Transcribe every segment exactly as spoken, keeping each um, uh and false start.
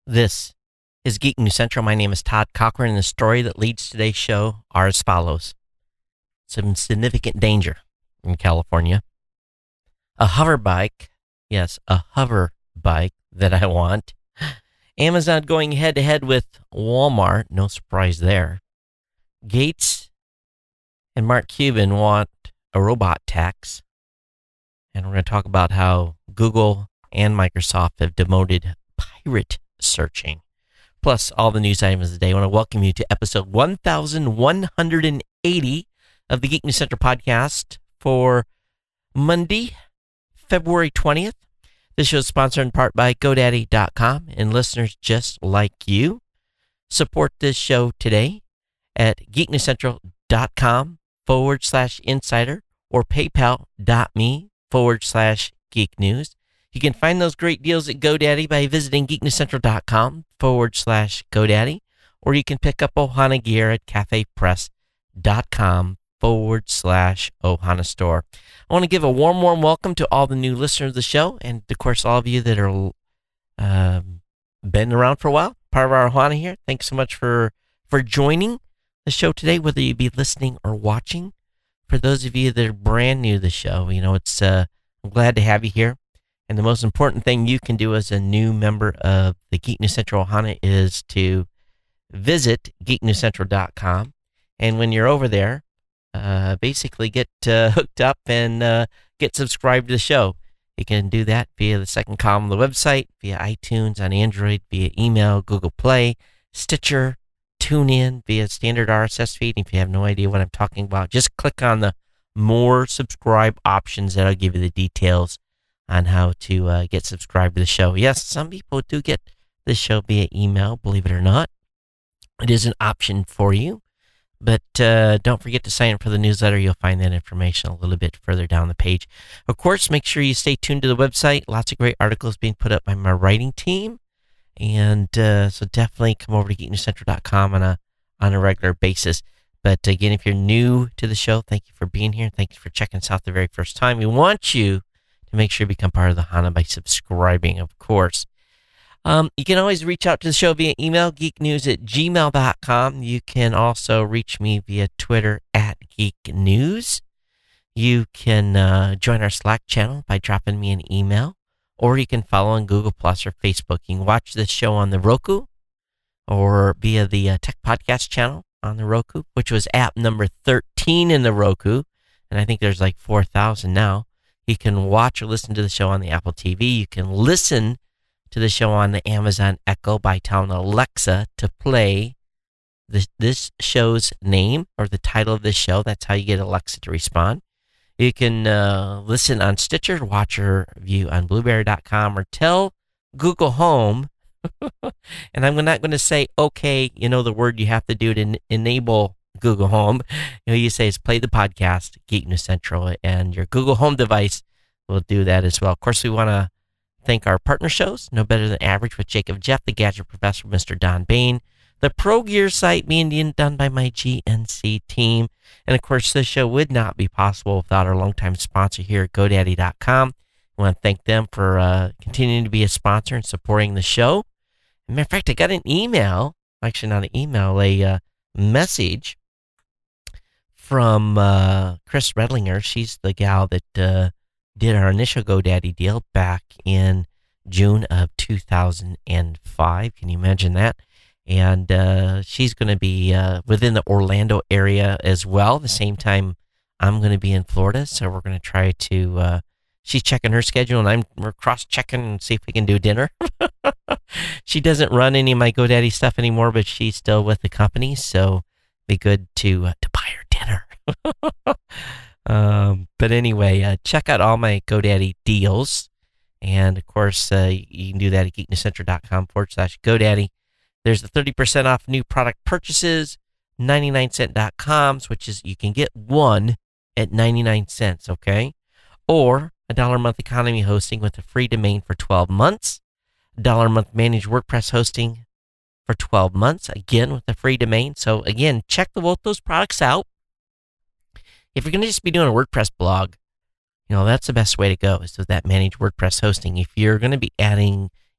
This is Geek News Central. My name is Todd Cochran, and the story that leads today's show are as follows. Some significant danger in California. A hover bike, yes, a hover bike that I want. Amazon going head-to-head with Walmart, no surprise there. Gates and Mark Cuban want a robot tax. And we're going to talk about how Google and Microsoft have demoted pirate searching. Plus, all the news items of the day. I want to welcome you to episode one thousand one hundred eighty of the Geek News Central podcast for Monday, February twentieth. This show is sponsored in part by GoDaddy dot com, and listeners just like you support this show today at geeknewscentral.com forward slash insider or paypal.me forward slash geek news. You can find those great deals at GoDaddy by visiting geeknewscentral.com forward slash GoDaddy, or you can pick up Ohana gear at cafepress.com forward slash Ohana store. I want to give a warm, warm welcome to all the new listeners of the show, and of course, all of you that are uh, been around for a while, part of our Ohana here. Thanks so much for, for joining the show today, whether you be listening or watching. For those of you that are brand new to the show, you know, it's uh, I'm glad to have you here. And the most important thing you can do as a new member of the Geek News Central Ohana is to visit geek news central dot com. And when you're over there, uh, basically get uh, hooked up and uh, get subscribed to the show. You can do that via the second column of the website, via iTunes on Android, via email, Google Play, Stitcher, TuneIn, via standard R S S feed. If you have no idea what I'm talking about, just click on the more subscribe options. That'll give you the details on how to uh, get subscribed to the show. Yes, some people do get the show via email, believe it or not. It is an option for you. But uh, don't forget to sign up for the newsletter. You'll find that information a little bit further down the page. Of course, make sure you stay tuned to the website. Lots of great articles being put up by my writing team. And uh, so definitely come over to geek news central dot com on a, on a regular basis. But again, if you're new to the show, thank you for being here. Thank you for checking us out the very first time. We want you to make sure you become part of the Ohana by subscribing, of course. Um, you can always reach out to the show via email, geeknews at gmail dot com. You can also reach me via Twitter at geeknews. You can uh, join our Slack channel by dropping me an email, or you can follow on Google Plus or Facebook. You can watch this show on the Roku or via the uh, Tech Podcast channel on the Roku, which was app number thirteen in the Roku, and I think there's like four thousand now. You can watch or listen to the show on the Apple T V. You can listen to the show on the Amazon Echo by telling Alexa to play this, this show's name or the title of this show. That's how you get Alexa to respond. You can uh, listen on Stitcher, watch or view on blueberry dot com, or tell Google Home, and I'm not going to say, okay, you know the word you have to do to en- enable Google Home. You know, you say is play the podcast, Geek News Central, and your Google Home device will do that as well. Of course, we want to thank our partner shows, No Better Than Average with Jacob Jeff, the Gadget Professor, Mister Don Bain, the Pro Gear site being done by my G N C team, and of course, this show would not be possible without our longtime sponsor here at GoDaddy dot com. I want to thank them for uh, continuing to be a sponsor and supporting the show. As a matter of fact, I got an email, actually not an email, a uh, message from uh, Chris Redlinger. She's the gal that uh, did our initial GoDaddy deal back in June of two thousand five. Can you imagine that? And uh, she's going to be uh, within the Orlando area as well. The same time I'm going to be in Florida, so we're going to try to. Uh, she's checking her schedule, and I'm we're cross-checking and see if we can do dinner. She doesn't run any of my GoDaddy stuff anymore, but she's still with the company, so be good to uh, to buy her dinner. um, but anyway, uh, check out all my GoDaddy deals, and of course, uh, you can do that at geeknewscentral.com forward slash GoDaddy. There's the thirty percent off new product purchases, ninety-nine cent dot coms, which is you can get one at ninety-nine cents, okay? Or a dollar a month economy hosting with a free domain for twelve months, a dollar a month managed WordPress hosting for twelve months, again with a free domain. So again, check the, both those products out. If you're going to just be doing a WordPress blog, you know, that's the best way to go is with that managed WordPress hosting. If you're going to be adding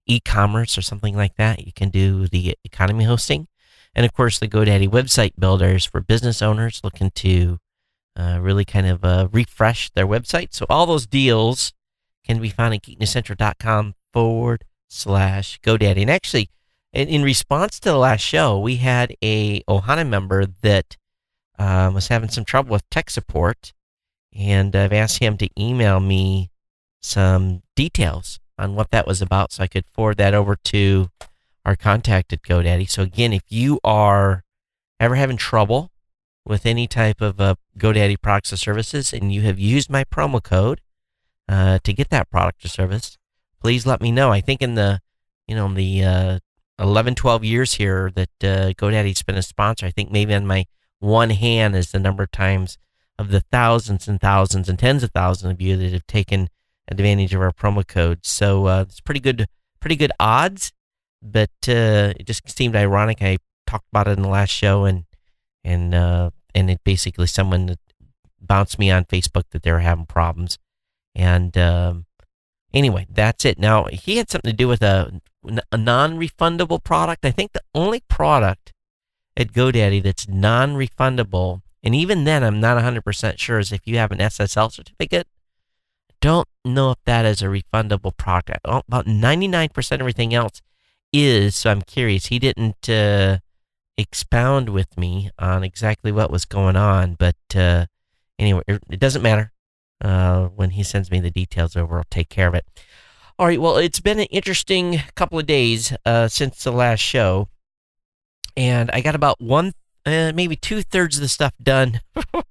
e-commerce or something like that, you can do the economy hosting. And of course, the GoDaddy website builders for business owners looking to uh, really kind of uh, refresh their website. So all those deals can be found at geeknewscentral.com forward slash GoDaddy. And actually, in, in response to the last show, we had a Ohana member that um, was having some trouble with tech support. And I've asked him to email me some details on what that was about so I could forward that over to our contact at GoDaddy. So again, if you are ever having trouble with any type of uh, GoDaddy products or services and you have used my promo code uh, to get that product or service, please let me know. I think in the, you know, the uh, eleven, twelve years here that uh, GoDaddy's been a sponsor, I think maybe on my one hand is the number of times of the thousands and thousands and tens of thousands of you that have taken advantage of our promo code. So uh, it's pretty good, pretty good odds. But uh, it just seemed ironic. I talked about it in the last show, and and uh, and it basically someone bounced me on Facebook that they were having problems. And um, anyway, that's it. Now he had something to do with a a non-refundable product. I think the only product at GoDaddy that's non-refundable, and even then I'm not one hundred percent sure, is if you have an S S L certificate. Don't know if that is a refundable product. About ninety-nine percent of everything else is, so I'm curious. He didn't uh, expound with me on exactly what was going on, but uh, anyway, it doesn't matter. Uh, when he sends me the details over, I'll take care of it. All right, well, it's been an interesting couple of days uh, since the last show, and I got about one, uh, maybe two-thirds of the stuff done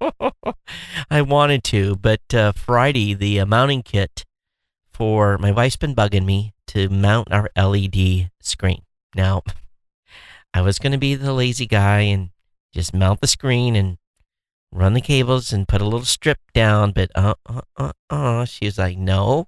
I wanted to, but uh, Friday, the uh, mounting kit for my wife's been bugging me to mount our L E D screen. Now, I was going to be the lazy guy and just mount the screen and run the cables and put a little strip down, but uh, uh, uh, uh, she was like, no,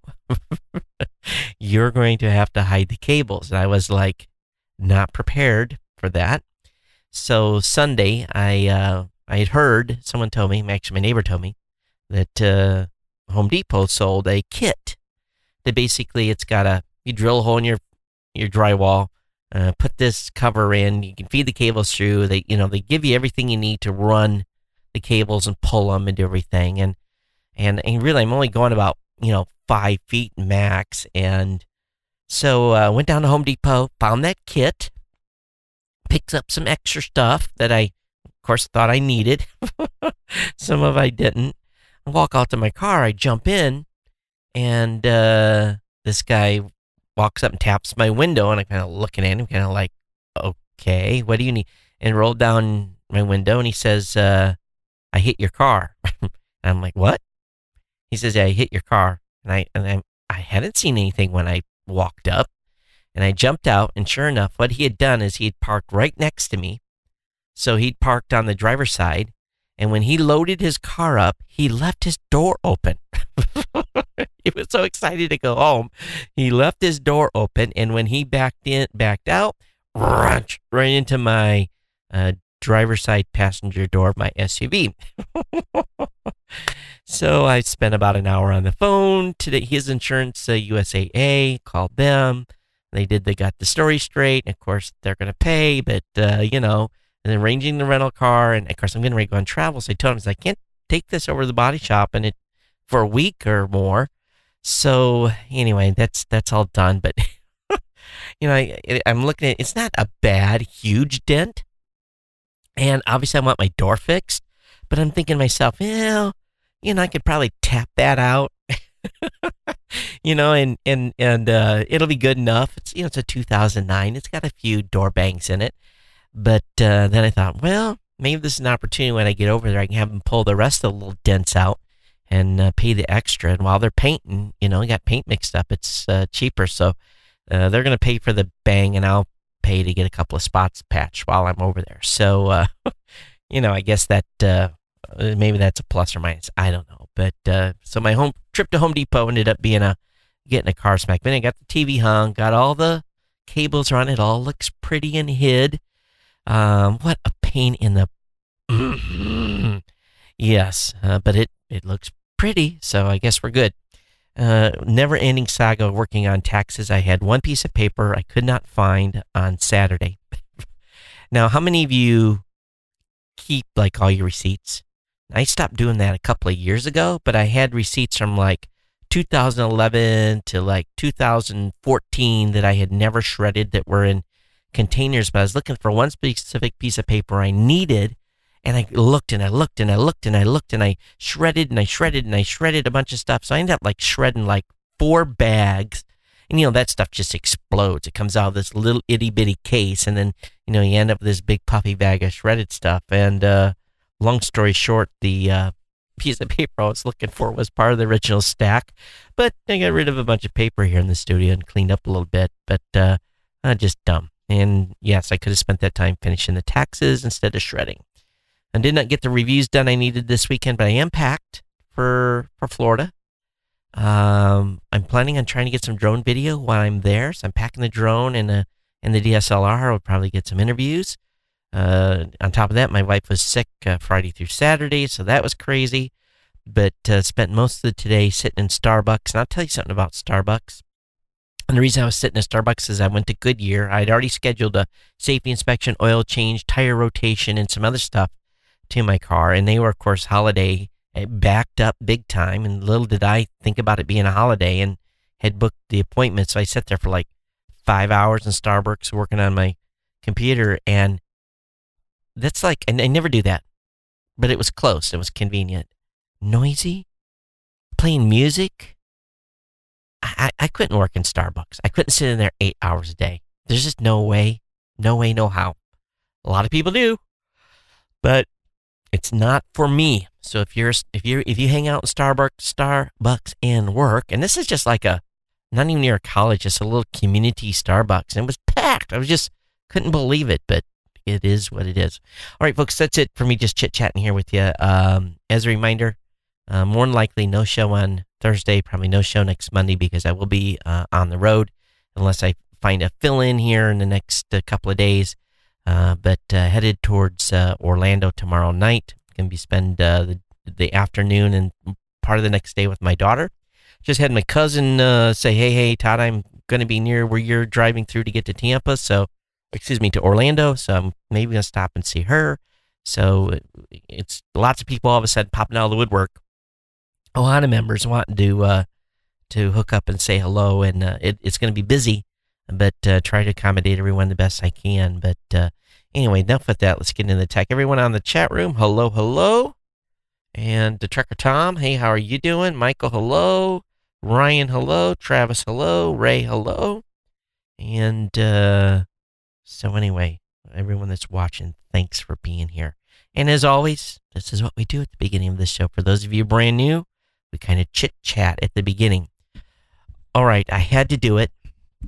you're going to have to hide the cables. And I was like, not prepared for that. So Sunday, I uh, I had heard, someone told me, actually my neighbor told me, that uh, Home Depot sold a kit that basically it's got a, you drill a hole in your, your drywall, uh, put this cover in, you can feed the cables through, they, you know, they give you everything you need to run the cables and pull them and do everything. And, and, and really, I'm only going about, you know, five feet max. And so I uh, went down to Home Depot, found that kit, picked up some extra stuff that I, of course, thought I needed. Some of I didn't. I walk out to my car, I jump in, and uh, this guy walks up and taps my window, and I'm kind of looking at him, kind of like, okay, what do you need? And rolled down my window, and he says, uh, I hit your car. And I'm like, what? He says, yeah, I hit your car. And I and I, I hadn't seen anything when I walked up. And I jumped out, and sure enough, what he had done is he had parked right next to me. So he'd parked on the driver's side, and when he loaded his car up, he left his door open. He was so excited to go home. He left his door open, and when he backed in, backed out, right into my uh, driver's side passenger door of my S U V. So I spent about an hour on the phone to his insurance, uh, U S A A, called them. They did, they got the story straight. And of course, they're going to pay, but, uh, you know, and arranging the rental car. And of course, I'm getting ready to go on travel. So I told him, I can't take this over to the body shop and it for a week or more. So anyway, that's, that's all done. But, you know, I, I'm looking at, it's not a bad, huge dent. And obviously I want my door fixed, but I'm thinking to myself, well, you know, I could probably tap that out. You know, and and and uh, it'll be good enough. It's, you know, it's a two thousand nine. It's got a few door bangs in it, but uh, then I thought, well, maybe this is an opportunity when I get over there, I can have them pull the rest of the little dents out and uh, pay the extra. And while they're painting, you know, got paint mixed up, it's uh, cheaper, so uh, they're going to pay for the bang, and I'll pay to get a couple of spots patched while I'm over there. So, uh, you know, I guess that uh, maybe that's a plus or minus. I don't know, but uh, so my home trip to Home Depot ended up being a getting a car smack. Then I got the T V hung, got all the cables on it, all looks pretty and hid. Um, what a pain in the... Yes, uh, but it, it looks pretty, so I guess we're good. uh, never-ending saga of working on taxes. I had one piece of paper I could not find on Saturday. Now, how many of you keep like all your receipts? I stopped doing that a couple of years ago, but I had receipts from like two thousand eleven to like two thousand fourteen that I had never shredded that were in containers, but I was looking for one specific piece of paper I needed, and I looked and I looked and I looked and I looked and I shredded and I shredded and I shredded a bunch of stuff. So I ended up like shredding like four bags. And, you know, that stuff just explodes. It comes out of this little itty bitty case, and then, you know, you end up with this big puffy bag of shredded stuff. And uh, long story short, the uh, piece of paper I was looking for was part of the original stack. But I got rid of a bunch of paper here in the studio and cleaned up a little bit. But uh, uh, just dumb. And yes, I could have spent that time finishing the taxes instead of shredding. I did not get the reviews done I needed this weekend, but I am packed for, for Florida. Um, I'm planning on trying to get some drone video while I'm there. So I'm packing the drone and, uh, and the D S L R. I'll probably get some interviews. Uh, on top of that, my wife was sick uh, Friday through Saturday, so that was crazy. But uh, spent most of the today sitting in Starbucks. And I'll tell you something about Starbucks. And the reason I was sitting at Starbucks is I went to Goodyear. I had already scheduled a safety inspection, oil change, tire rotation, and some other stuff to my car. And they were, of course, holiday backed up big time. And little did I think about it being a holiday, and had booked the appointment. So I sat there for like five hours in Starbucks working on my computer. And that's like, and I never do that, but it was close. It was convenient. Noisy, playing music. I, I couldn't work in Starbucks. I couldn't sit in there eight hours a day. There's just no way, no way, no how. A lot of people do, but it's not for me. So if you're if you if you hang out in Starbucks, Starbucks and work, and this is just like a not even near a college, just a little community Starbucks, and it was packed. I was just couldn't believe it, but it is what it is. All right, folks, that's it for me. Just chit chatting here with you. Um, as a reminder, uh, more than likely no show on Thursday, probably no show next Monday because I will be uh, on the road unless I find a fill-in here in the next uh, couple of days. Uh, but uh, headed towards uh, Orlando tomorrow night. Going to be spend uh, the, the afternoon and part of the next day with my daughter. Just had my cousin uh, say, hey, hey, Todd, I'm going to be near where you're driving through to get to Tampa. So, excuse me, to Orlando. So I'm maybe going to stop and see her. So it's lots of people all of a sudden popping out of the woodwork. A lot of members wanting to uh, to hook up and say hello, and uh, it, it's going to be busy, but uh, try to accommodate everyone the best I can. But uh, anyway, enough with that. Let's get into the tech. Everyone on the chat room, hello, hello. And the Trucker Tom, hey, how are you doing? Michael, hello. Ryan, hello. Travis, hello. Ray, hello. And uh, so anyway, everyone that's watching, thanks for being here. And as always, this is what we do at the beginning of the show. For those of you brand new, we kind of chit-chat at the beginning. All right, I had to do it.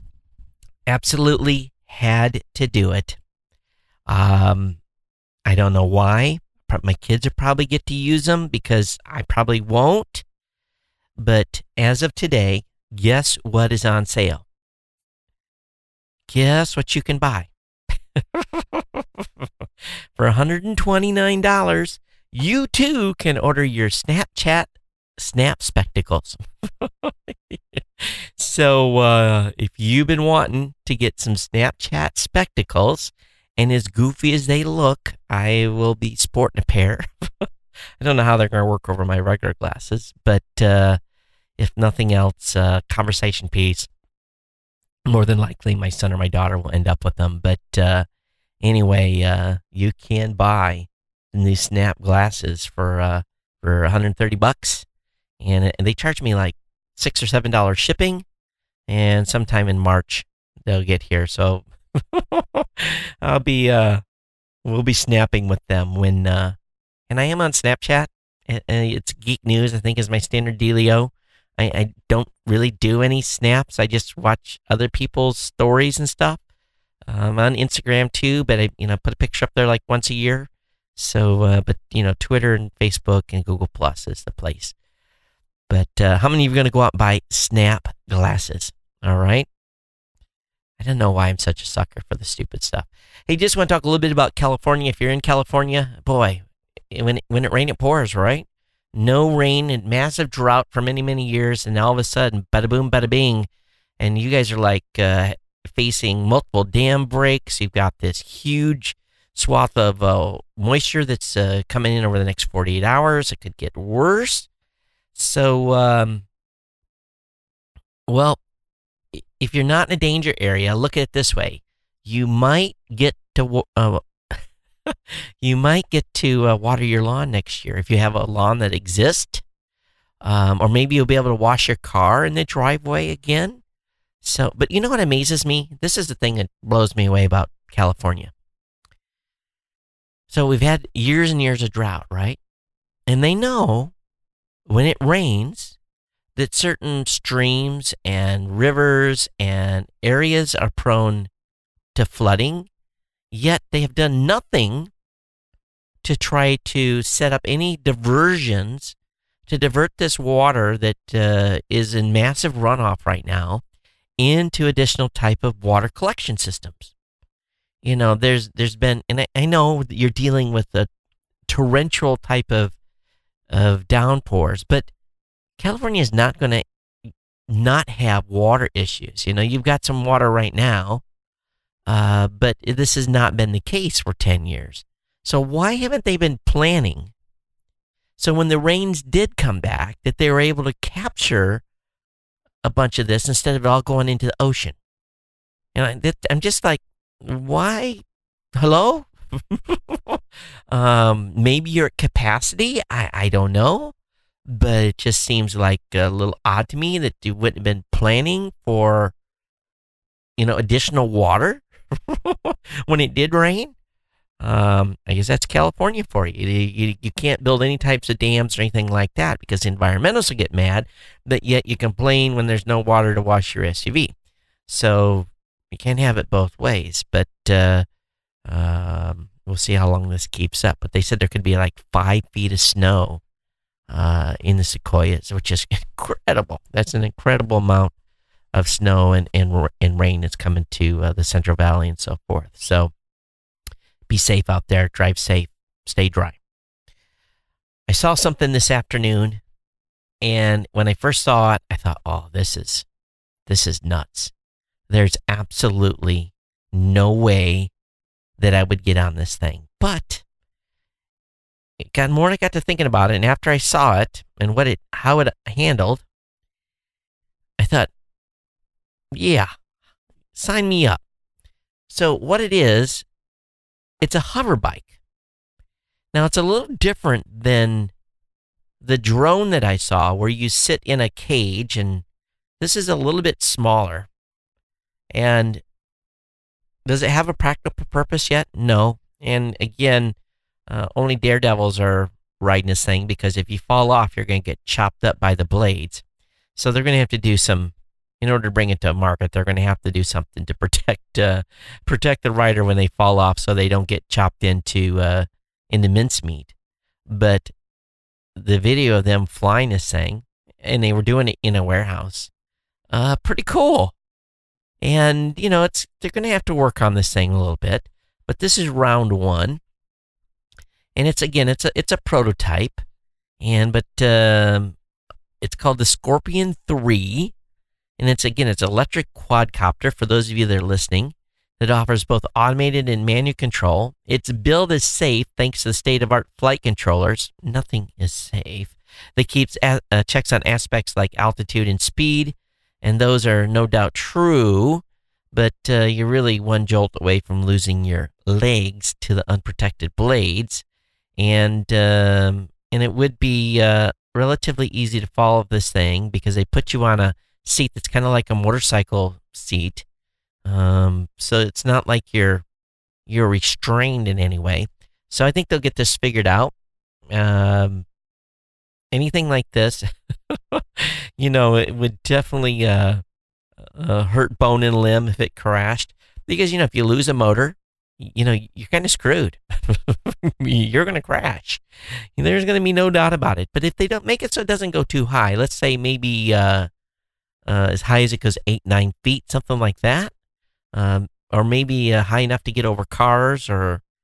Absolutely had to do it. Um, I don't know why. My kids will probably get to use them because I probably won't. But as of today, guess what is on sale? Guess what you can buy? For one hundred twenty-nine dollars, you too can order your Snapchat Snap Spectacles. So uh, if you've been wanting to get some Snapchat Spectacles, and as goofy as they look, I will be sporting a pair. I don't know how they're going to work over my regular glasses, but uh, if nothing else, uh, conversation piece. More than likely, my son or my daughter will end up with them. But uh, anyway, uh, you can buy the new Snap glasses for uh, for one hundred thirty bucks, and, and they charge me like six or seven dollars shipping, and sometime in March they'll get here. So I'll be uh, we'll be snapping with them when, uh, and I am on Snapchat. It's Geek News, I think, is my standard dealio. I, I don't really do any snaps. I just watch other people's stories and stuff. I'm on Instagram too, but I, you know, put a picture up there like once a year. So, uh, but you know, Twitter and Facebook and Google Plus is the place. But uh, how many of you are going to go out and buy Snap glasses? All right. I don't know why I'm such a sucker for the stupid stuff. Hey, just want to talk a little bit about California. If you're in California, boy, when when it rains, it pours, right? no rain and massive drought for many, many years. And all of a sudden, bada boom, bada bing. And you guys are like uh, facing multiple dam breaks. You've got this huge swath of uh, moisture that's uh, coming in over the next forty-eight hours. It could get worse. So, um, well, if you're not in a danger area, look at it this way. You might get to uh, you might get to uh, water your lawn next year if you have a lawn that exists, um, or maybe you'll be able to wash your car in the driveway again. So, but you know what amazes me? This is the thing that blows me away about California. So we've had years and years of drought, right? And they know when it rains that certain streams and rivers and areas are prone to flooding, yet they have done nothing to try to set up any diversions to divert this water that uh, is in massive runoff right now into additional type of water collection systems. You know, there's there's been, and I, I know that you're dealing with a torrential type of of downpours, but California is not going to not have water issues. You know, you've got some water right now, uh, but this has not been the case for ten years. So why haven't they been planning? So when the rains did come back, that they were able to capture a bunch of this instead of it all going into the ocean. And I, that, I'm just like, why? Hello? um, maybe you're at capacity. I, I don't know. But it just seems like a little odd to me that you wouldn't have been planning for, you know, additional water when it did rain. Um, I guess that's California for you. You, you. you can't build any types of dams or anything like that because environmentalists will get mad, but yet you complain when there's no water to wash your S U V. So you can't have it both ways. But uh, um, we'll see how long this keeps up. But they said there could be like five feet of snow Uh, in the Sequoias, which is incredible. That's an incredible amount of snow and, and, and rain that's coming to uh, the Central Valley and so forth. So be safe out there. Drive safe. Stay dry. I saw something this afternoon, and when I first saw it, I thought, oh, this is, this is nuts. There's absolutely no way that I would get on this thing. But it got more, and I got to thinking about it, and after I saw it and what it, how it handled, I thought, yeah, sign me up. So what it is, it's a hover bike. Now it's a little different than the drone that I saw, where you sit in a cage, and this is a little bit smaller. And does it have a practical purpose yet? No. And again, Uh, only daredevils are riding this thing, because if you fall off, you're going to get chopped up by the blades. So they're going to have to do some, in order to bring it to a market, they're going to have to do something to protect uh, protect the rider when they fall off, so they don't get chopped into uh, into mincemeat. But the video of them flying this thing, and they were doing it in a warehouse, uh, pretty cool. And you know, it's they're going to have to work on this thing a little bit. But this is round one. And it's, again, it's a it's a prototype, and but um, it's called the Scorpion three, and it's, again, it's an electric quadcopter, for those of you that are listening, that offers both automated and manual control. Its build is safe thanks to the state-of-art flight controllers. Nothing is safe. That keeps a, uh, checks on aspects like altitude and speed, and those are no doubt true, but uh, you're really one jolt away from losing your legs to the unprotected blades. And um, and it would be uh, relatively easy to follow this thing, because they put you on a seat that's kind of like a motorcycle seat. Um, so it's not like you're you're restrained in any way. So I think they'll get this figured out. Um, anything like this, you know, it would definitely uh, uh, hurt bone and limb if it crashed. Because, you know, if you lose a motor, you know, you're kind of screwed. You're going to crash. There's going to be no doubt about it. But if they don't make it so it doesn't go too high, let's say maybe uh, uh, as high as it goes eight, nine feet, something like that, um, or maybe uh, high enough to get over cars, or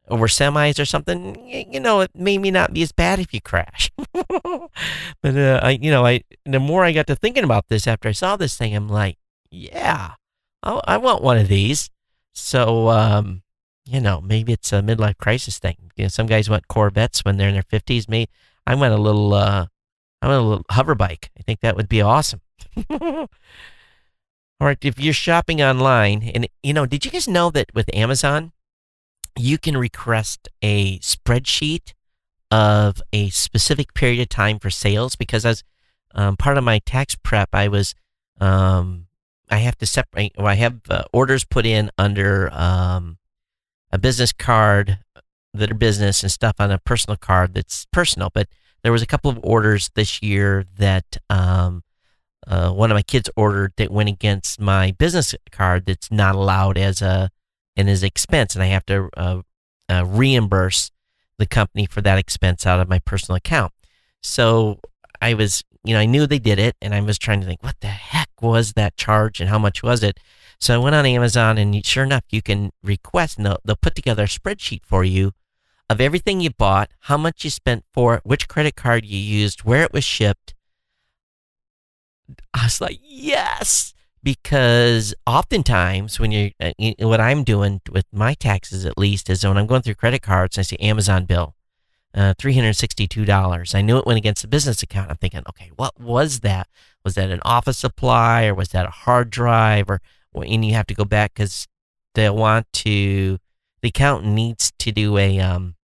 over semis or something, you know, it may not be as bad if you crash. But, uh, I, you know, I, the more I got to thinking about this after I saw this thing, I'm like, yeah, I, I want one of these. So, um, you know, maybe it's a midlife crisis thing. You know, some guys want Corvettes when they're in their fifties. Me, I want a little, uh, I want a little hover bike. I think that would be awesome. All right, if you're shopping online, and, you know, did you guys know that with Amazon, you can request a spreadsheet of a specific period of time for sales? Because as um, part of my tax prep, I was, um, I have to separate, well, I have uh, orders put in under um, a business card that are business and stuff on a personal card that's personal. But there was a couple of orders this year that um, uh, one of my kids ordered that went against my business card that's not allowed as a and as expense, and I have to uh, uh, reimburse the company for that expense out of my personal account. So I was, you know, I knew they did it, and I was trying to think, what the heck was that charge and how much was it? So I went on Amazon, and sure enough, you can request, and they'll, they'll put together a spreadsheet for you of everything you bought, how much you spent for it, which credit card you used, where it was shipped. I was like, yes! Because oftentimes when you're, uh, what I'm doing with my taxes at least is when I'm going through credit cards, I see Amazon bill, uh, three hundred sixty-two dollars. I knew it went against the business account. I'm thinking, okay, what was that? Was that an office supply, or was that a hard drive? Or, and you have to go back because they'll want to, the accountant needs to do a, um,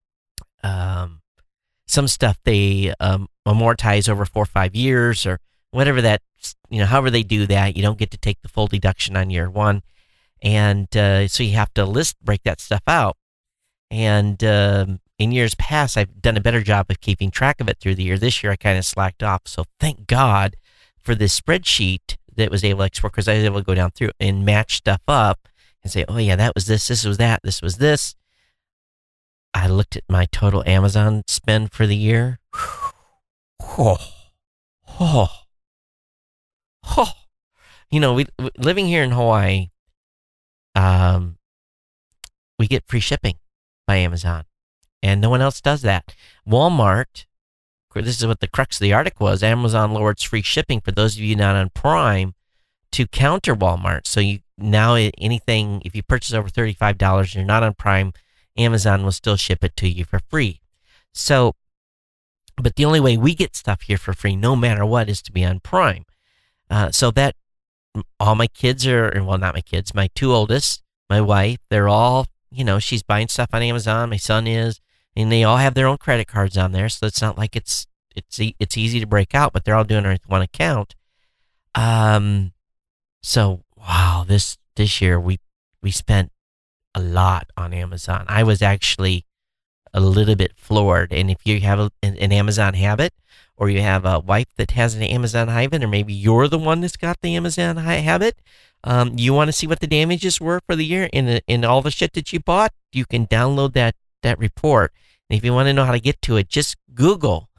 um, some stuff they um, amortize over four or five years or whatever that, you know, however they do that. You don't get to take the full deduction on year one. And uh, so you have to list, break that stuff out. And um, in years past, I've done a better job of keeping track of it through the year. This year, I kind of slacked off. So thank God for this spreadsheet that was able to export, because I was able to go down through and match stuff up and say, oh, yeah, that was this, this was that, this was this. I looked at my total Amazon spend for the year. Oh, oh. Oh, you know, we living here in Hawaii, um, we get free shipping by Amazon, and no one else does that. Walmart, this is what the crux of the article was, Amazon lowers free shipping for those of you not on Prime to counter Walmart. So you now anything, if you purchase over thirty-five dollars and you're not on Prime, Amazon will still ship it to you for free. So, but the only way we get stuff here for free, no matter what, is to be on Prime. Uh, so that all my kids are, well, not my kids, my two oldest, my wife, they're all, you know, she's buying stuff on Amazon. My son is, and they all have their own credit cards on there. So it's not like it's, it's, it's easy to break out, but they're all doing it with one account. Um, so, wow, this, this year we, we spent a lot on Amazon. I was actually a little bit floored. And if you have a, an, an Amazon habit, or you have a wife that has an Amazon habit, or maybe you're the one that's got the Amazon habit, um, you want to see what the damages were for the year in in all the shit that you bought, you can download that, that report. And if you want to know how to get to it, just Google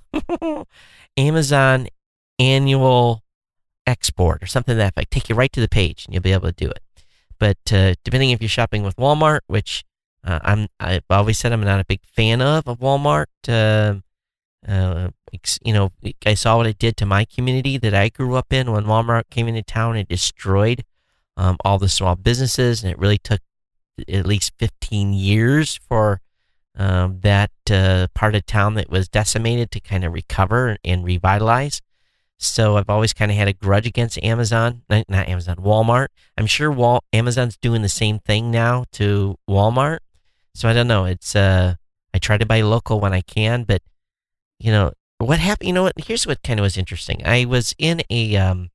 Amazon annual export or something like that. Take you right to the page, and you'll be able to do it. But uh, depending if you're shopping with Walmart, which uh, I'm, I've always said I'm not a big fan of, of Walmart, uh, Uh, you know, I saw what it did to my community that I grew up in when Walmart came into town. It destroyed um, all the small businesses, and it really took at least fifteen years for um, that uh, part of town that was decimated to kind of recover and revitalize. So I've always kind of had a grudge against Amazon, not, not Amazon, Walmart. I'm sure Wal- Amazon's doing the same thing now to Walmart. So I don't know. It's uh, I try to buy local when I can, but you know, what happened, you know what, here's what kind of was interesting. I was in a, um,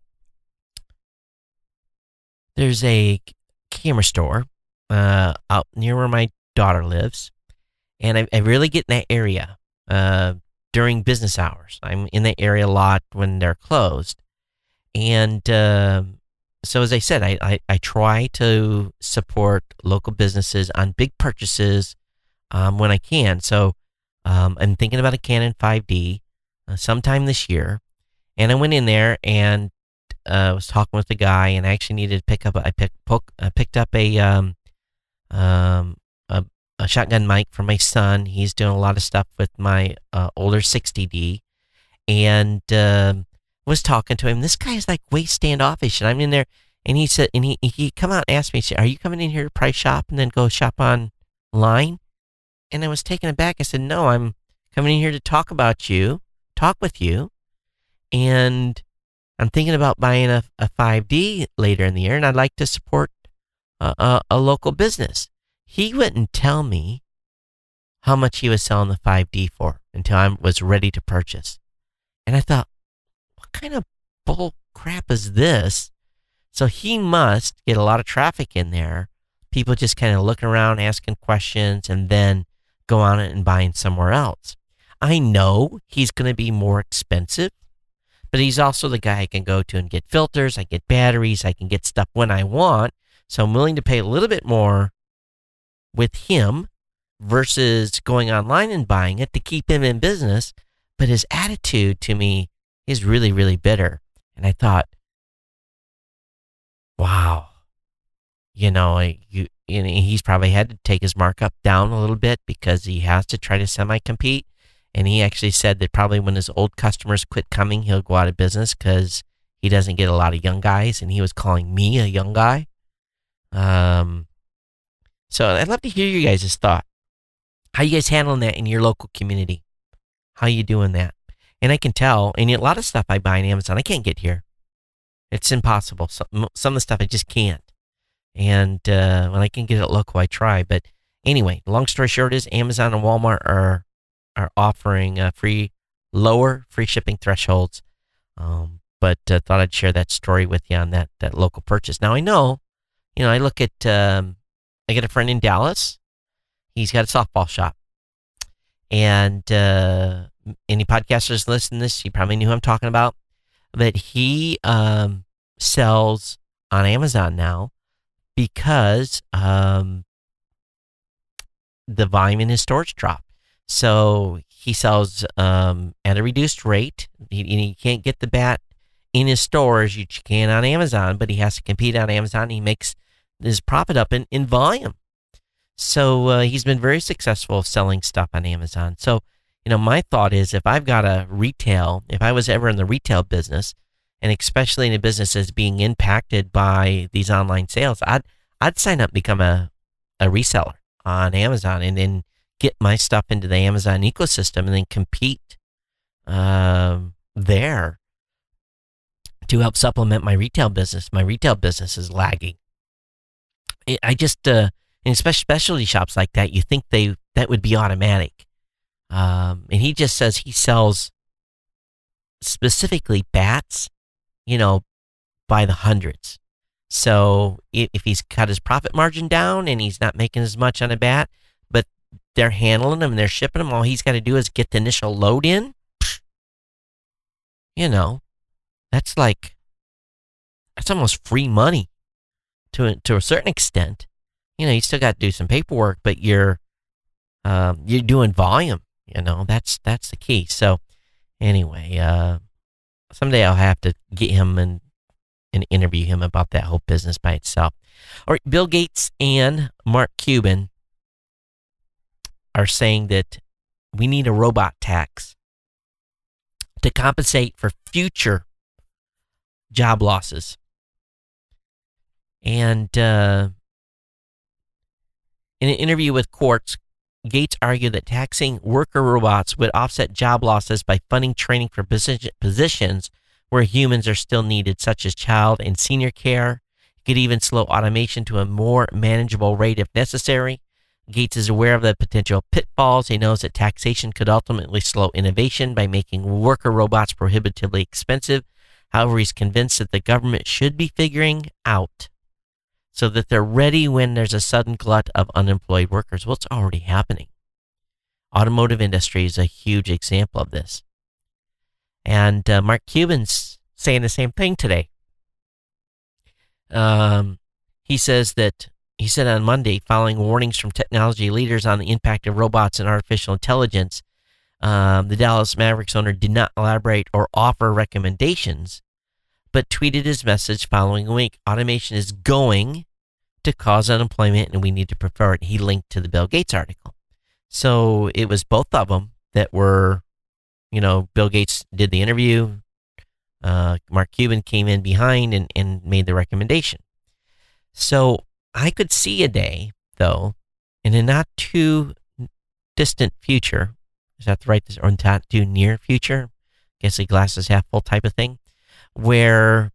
there's a camera store, uh, out near where my daughter lives. And I, I really get in that area, uh, during business hours. I'm in that area a lot when they're closed. And, uh, so as I said, I, I, I try to support local businesses on big purchases, um, when I can. So, Um, I'm thinking about a Canon five D uh, sometime this year, and I went in there and uh, was talking with the guy, and I actually needed to pick up. I pick, poke, I picked up a um, um, a a shotgun mic for my son. He's doing a lot of stuff with my uh, older sixty D, and uh, was talking to him. This guy is like way standoffish, and I'm in there, and he said, and he he come out and asked me, "Are you coming in here to price shop and then go shop online?" And I was taken aback. I said, "No, I'm coming in here to talk about you, talk with you, and I'm thinking about buying a, a five D later in the year, and I'd like to support a, a, a local business." He wouldn't tell me how much he was selling the five D for until I was ready to purchase. And I thought, what kind of bull crap is this? So he must get a lot of traffic in there. People just kind of looking around, asking questions, and then go on it and buying somewhere else. I know he's going to be more expensive, but he's also the guy I can go to and get filters. I get batteries. I can get stuff when I want. So I'm willing to pay a little bit more with him versus going online and buying it to keep him in business. But his attitude to me is really, really bitter. And I thought, wow, you know, you, and he's probably had to take his markup down a little bit because he has to try to semi-compete. And he actually said that probably when his old customers quit coming, he'll go out of business because he doesn't get a lot of young guys. And he was calling me a young guy. Um, so I'd love to hear you guys' thought. How you guys handling that in your local community? How you doing that? And I can tell, and a lot of stuff I buy on Amazon, I can't get here. It's impossible. Some, some of the stuff I just can't. And uh, when I can get it local, I try. But anyway, long story short is Amazon and Walmart are are offering uh, free, lower free shipping thresholds. Um, but uh, thought I'd share that story with you on that that local purchase. Now I know, you know, I look at, um, I got a friend in Dallas. He's got a softball shop. And uh, any podcasters listen to this, you probably knew who I'm talking about. But he um, sells on Amazon now because um, the volume in his storage dropped. So he sells um, at a reduced rate. He, he can't get the bat in his stores. You can on Amazon, but he has to compete on Amazon. He makes his profit up in, in volume. So uh, he's been very successful selling stuff on Amazon. So, you know, my thought is if I've got a retail, if I was ever in the retail business, and especially in a business that's being impacted by these online sales, I'd I'd sign up and become a, a reseller on Amazon and then get my stuff into the Amazon ecosystem and then compete um, there to help supplement my retail business. My retail business is lagging. I just, uh, in especially specialty shops like that, you think they that would be automatic. Um, and he just says he sells specifically bats, you know, by the hundreds. So if he's cut his profit margin down and he's not making as much on a bat, but they're handling them and they're shipping them, all he's got to do is get the initial load in. You know, that's like, that's almost free money to a, to a certain extent. You know, you still got to do some paperwork, but you're um, you're doing volume. You know, that's that's the key. So anyway, uh, someday I'll have to get him and and interview him about that whole business by itself. All right, Bill Gates and Mark Cuban are saying that we need a robot tax to compensate for future job losses. And uh, in an interview with Quartz, Gates argued that taxing worker robots would offset job losses by funding training for positions where humans are still needed, such as child and senior care. It could even slow automation to a more manageable rate if necessary. Gates is aware of the potential pitfalls. He knows that taxation could ultimately slow innovation by making worker robots prohibitively expensive. However, he's convinced that the government should be figuring out so that they're ready when there's a sudden glut of unemployed workers. Well, it's already happening. Automotive industry is a huge example of this. And uh, Mark Cuban's saying the same thing today. Um, he says that, he said on Monday, following warnings from technology leaders on the impact of robots and artificial intelligence, um, the Dallas Mavericks owner did not elaborate or offer recommendations, but tweeted his message following a week. Automation is going to cause unemployment and we need to prefer it. He linked to the Bill Gates article. So it was both of them that were, you know, Bill Gates did the interview. Uh, Mark Cuban came in behind and, and made the recommendation. So I could see a day, though, in a not too distant future, is that the right, or not too near future, I guess the glass is half full type of thing, where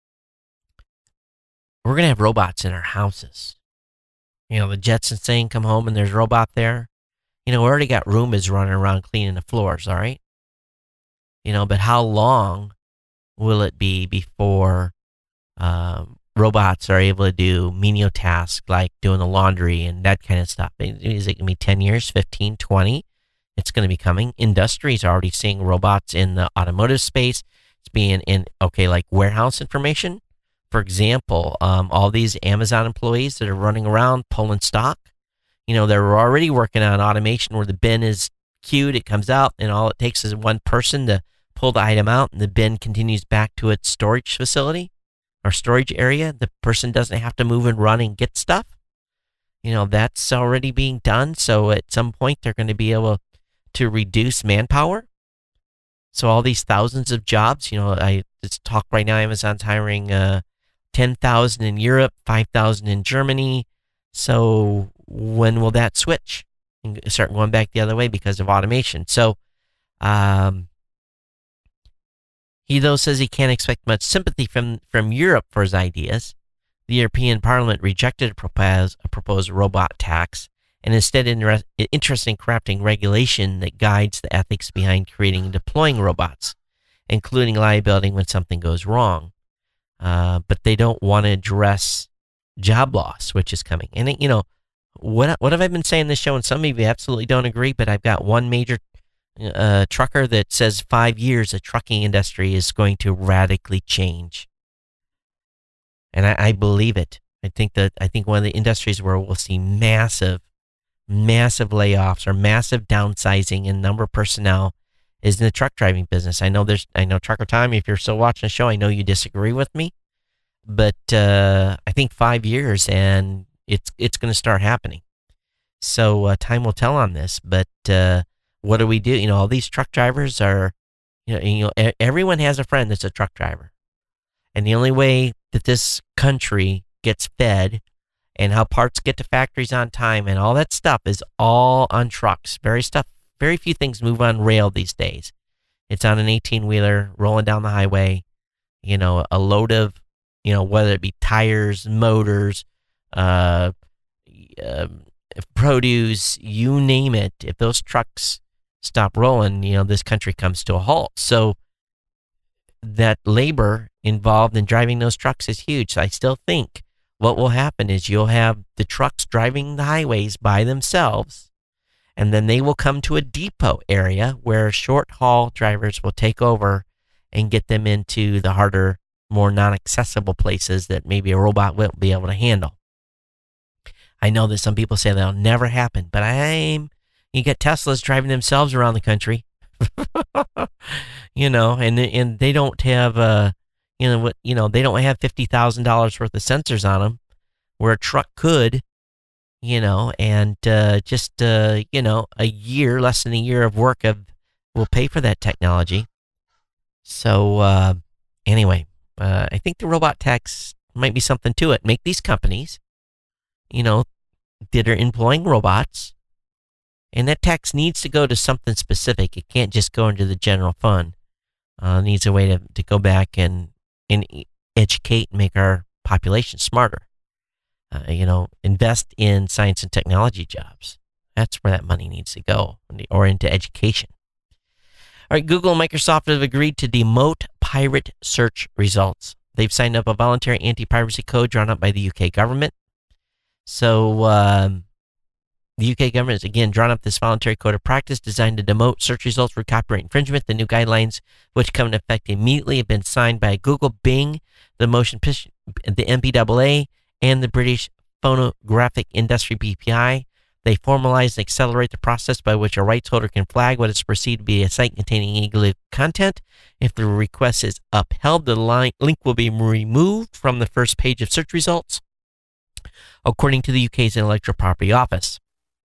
we're going to have robots in our houses. You know, the Jetsons thing, come home and there's a robot there. You know, we already got Roombas running around cleaning the floors, all right? You know, but how long will it be before um, robots are able to do menial tasks like doing the laundry and that kind of stuff? Is it going to be ten years, fifteen, twenty? It's going to be coming. Industries are already seeing robots in the automotive space. It's being in, okay, like warehouse information. For example, um, all these Amazon employees that are running around pulling stock, you know, they're already working on automation where the bin is queued, it comes out, and all it takes is one person to pull the item out, and the bin continues back to its storage facility or storage area. The person doesn't have to move and run and get stuff. You know, that's already being done. So at some point, they're going to be able to reduce manpower. So all these thousands of jobs, you know, I just talk right now, Amazon's hiring uh, ten thousand in Europe, five thousand in Germany. So when will that switch and start going back the other way because of automation? So um, he, though, says he can't expect much sympathy from, from Europe for his ideas. The European Parliament rejected a proposed, a proposed robot tax and instead inter- interested in crafting regulation that guides the ethics behind creating and deploying robots, including liability when something goes wrong. Uh, but they don't want to address job loss, which is coming. And, you know, what what have I been saying in this show? And some of you absolutely don't agree, but I've got one major uh, trucker that says five years the trucking industry is going to radically change. And I, I believe it. I think that I think one of the industries where we'll see massive, massive layoffs or massive downsizing in number of personnel is in the truck driving business. I know there's, I know Trucker Time, if you're still watching the show, I know you disagree with me, but uh, I think five years and it's it's going to start happening. So uh, time will tell on this, but uh, what do we do? You know, all these truck drivers are, you know, you know, everyone has a friend that's a truck driver. And the only way that this country gets fed and how parts get to factories on time and all that stuff is all on trucks. Very stuff, very few things move on rail these days. It's on an eighteen-wheeler rolling down the highway, you know, a load of, you know, whether it be tires, motors, uh, uh, produce, you name it. If those trucks stop rolling, you know, this country comes to a halt. So that labor involved in driving those trucks is huge. So I still think what will happen is you'll have the trucks driving the highways by themselves, and then they will come to a depot area where short haul drivers will take over and get them into the harder, more non-accessible places that maybe a robot won't be able to handle. I know that some people say that'll never happen, but I'm, you get Teslas driving themselves around the country, you know, and and they don't have, uh, you know, what, you know, they don't have fifty thousand dollars worth of sensors on them, where a truck could, you know, and uh, just, uh, you know, a year, less than a year of work of will pay for that technology. So uh, anyway, uh, I think the robot tax might be something to it. Make these companies, you know, that are employing robots, and that tax needs to go to something specific. It can't just go into the general fund. Uh, it needs a way to, to go back and, and educate and make our population smarter. Uh, you know, invest in science and technology jobs. That's where that money needs to go, or into education. All right, Google and Microsoft have agreed to demote pirate search results. They've signed up a voluntary anti-piracy code drawn up by the U K government. So um, the U K government has again drawn up this voluntary code of practice designed to demote search results for copyright infringement. The new guidelines, which come into effect immediately, have been signed by Google, Bing, the Motion, the M P A A, and the British Phonographic Industry B P I. They formalize and accelerate the process by which a rights holder can flag what is perceived to be a site containing illegal content. If the request is upheld, the link will be removed from the first page of search results. according to the U K's Intellectual Property Office.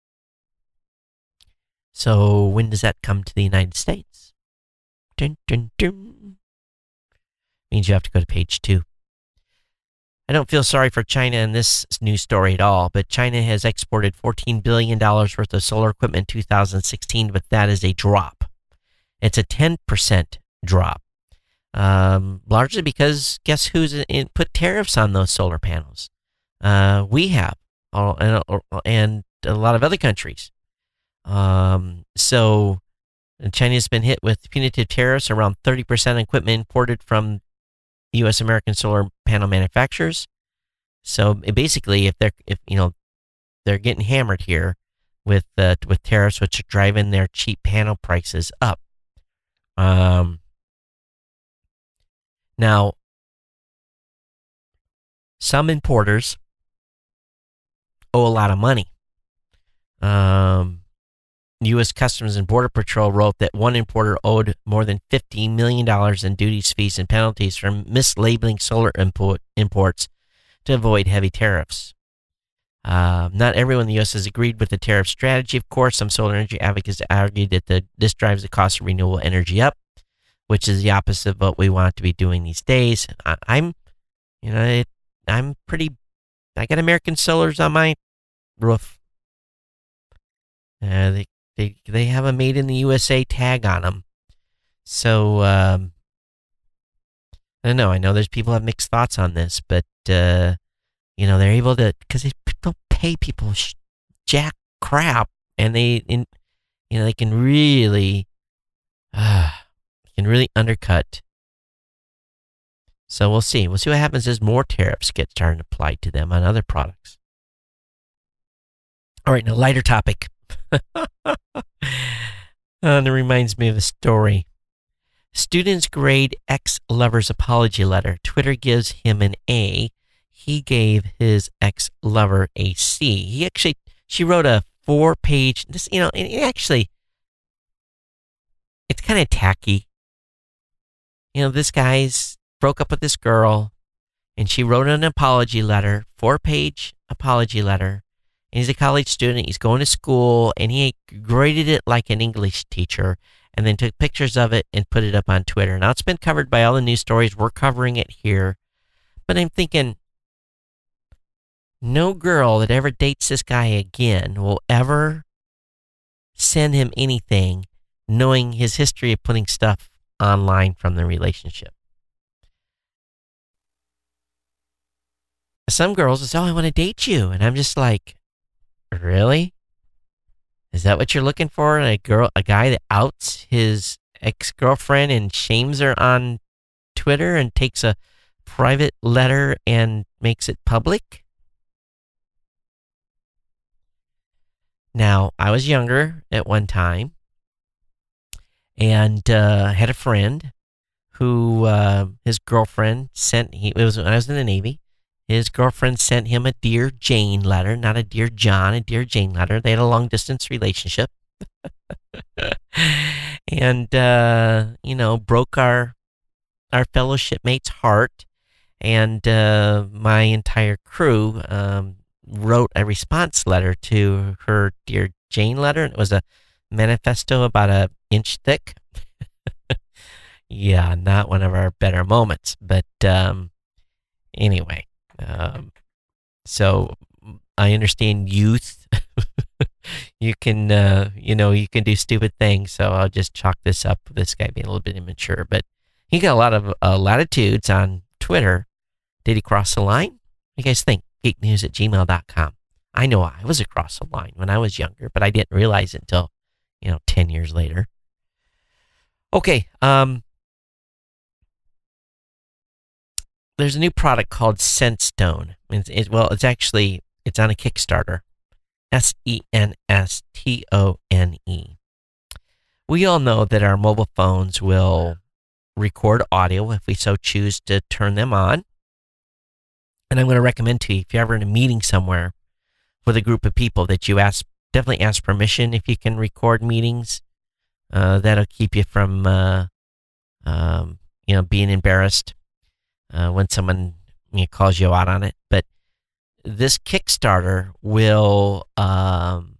So when does that come to the United States? Dun, dun, dun. Means you have to go to page two. I don't feel sorry for China in this news story at all, but China has exported fourteen billion dollars worth of solar equipment in two thousand sixteen, but that is a drop. It's a ten percent drop, um, largely because guess who's in, put tariffs on those solar panels? Uh, we have, and, and a lot of other countries. Um, so China's been hit with punitive tariffs around thirty percent on equipment imported from U S American solar panel manufacturers. So basically, if they're if you know they're getting hammered here with uh, with tariffs, which are driving their cheap panel prices up. Um, now, some importers owe a lot of money. Um, U S Customs and Border Patrol wrote that one importer owed more than fifty million dollars in duties, fees, and penalties for mislabeling solar import, imports to avoid heavy tariffs. Uh, not everyone in the U S has agreed with the tariff strategy. Of course, some solar energy advocates argued that the, this drives the cost of renewable energy up, which is the opposite of what we want to be doing these days. I, I'm, you know, it, I'm pretty. I got American Solars on my roof. Uh, they they they have a made in the U S A tag on them. So um, I don't know. I know there's people have mixed thoughts on this, but uh, you know they're able to because they don't pay people sh- jack crap, and they in, you know they can really uh, can really undercut. So we'll see. We'll see what happens as more tariffs get started applied to them on other products. All right, now lighter topic. uh, that reminds me of a story. Students grade ex-lover's apology letter. Twitter gives him an A. He gave his ex-lover a C. He actually, she wrote a four-page. This, you know, and it actually, it's kind of tacky. You know, this guy's broke up with this girl, and she wrote an apology letter, four-page apology letter. And he's a college student. He's going to school, and he graded it like an English teacher, and then took pictures of it and put it up on Twitter. Now, it's been covered by all the news stories. We're covering it here. But I'm thinking, no girl that ever dates this guy again will ever send him anything knowing his history of putting stuff online from the relationship. Some girls will say, oh, I want to date you. And I'm just like, really? Is that what you're looking for? A girl, a guy that outs his ex-girlfriend and shames her on Twitter and takes a private letter and makes it public? Now, I was younger at one time and uh, had a friend who uh, his girlfriend sent. He it was when I was in the Navy. His girlfriend sent him a Dear Jane letter, not a Dear John, a Dear Jane letter. They had a long-distance relationship. and, uh, you know, broke our our fellowship mate's heart. And uh, my entire crew um, wrote a response letter to her Dear Jane letter. And it was a manifesto about an inch thick. Yeah, not one of our better moments. But um, anyway. Um, so I understand youth. you can, uh, you know, you can do stupid things. So I'll just chalk this up with this guy being a little bit immature. But he got a lot of uh, latitudes on Twitter. Did he cross the line? What do you guys think? geek news at gmail dot com. I know I was across the line when I was younger, but I didn't realize it until, you know, ten years later. Okay. Um, There's a new product called SenStone. It's, it, well, it's actually, it's on a Kickstarter. S E N S T O N E. We all know that our mobile phones will record audio if we so choose to turn them on. And I'm going to recommend to you, if you're ever in a meeting somewhere with a group of people, that you ask, definitely ask permission if you can record meetings. Uh, that'll keep you from, uh, um, you know, being embarrassed. Uh, when someone you know, calls you out on it. But this Kickstarter will um,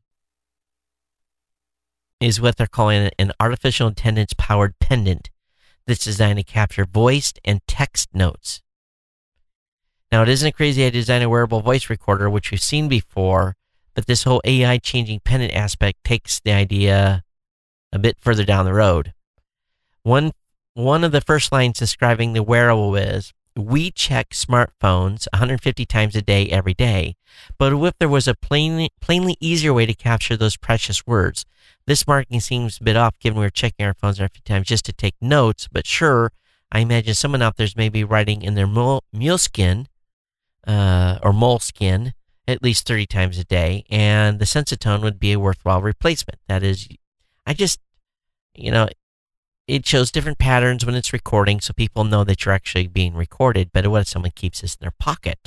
is what they're calling an artificial intelligence powered pendant that's designed to capture voice and text notes. Now, it isn't a crazy idea to design a wearable voice recorder, which we've seen before, but this whole A I changing pendant aspect takes the idea a bit further down the road. One one of the first lines describing the wearable is, "We check smartphones one hundred fifty times a day, every day. But what if there was a plain, plainly easier way to capture those precious words? This marketing seems a bit off, given we're checking our phones one hundred fifty times just to take notes. But sure, I imagine someone out there's maybe writing in their mole, muleskin, uh, or moleskin at least thirty times a day, and the Sensitone would be a worthwhile replacement." That is, I just, you know, it shows different patterns when it's recording, so people know that you're actually being recorded. But what if someone keeps this in their pocket?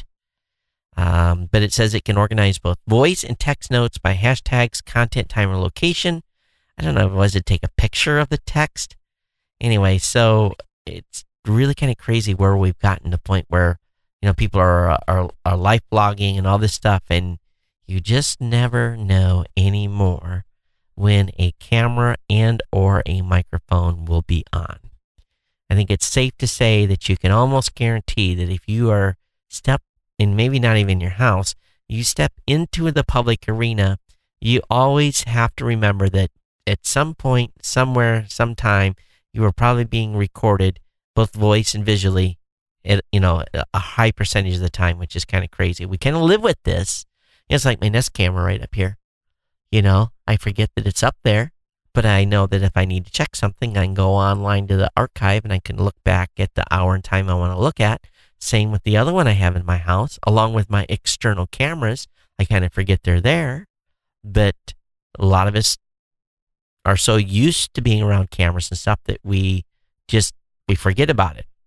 Um, but it says it can organize both voice and text notes by hashtags, content, time, or location. I don't know, was it take a picture of the text? Anyway, so it's really kind of crazy where we've gotten to the point where, you know, people are, are, are life blogging and all this stuff, and you just never know anymore when a camera and or a microphone will be on. I think it's safe to say that you can almost guarantee that if you are step in, maybe not even your house, you step into the public arena, you always have to remember that at some point, somewhere, sometime, you are probably being recorded, both voice and visually, at, you know, a high percentage of the time, which is kind of crazy. We kind of live with this. It's like my Nest camera right up here. You know, I forget that it's up there, but I know that if I need to check something, I can go online to the archive and I can look back at the hour and time I want to look at. Same with the other one I have in my house, along with my external cameras. I kind of forget they're there, but a lot of us are so used to being around cameras and stuff that we just, we forget about it.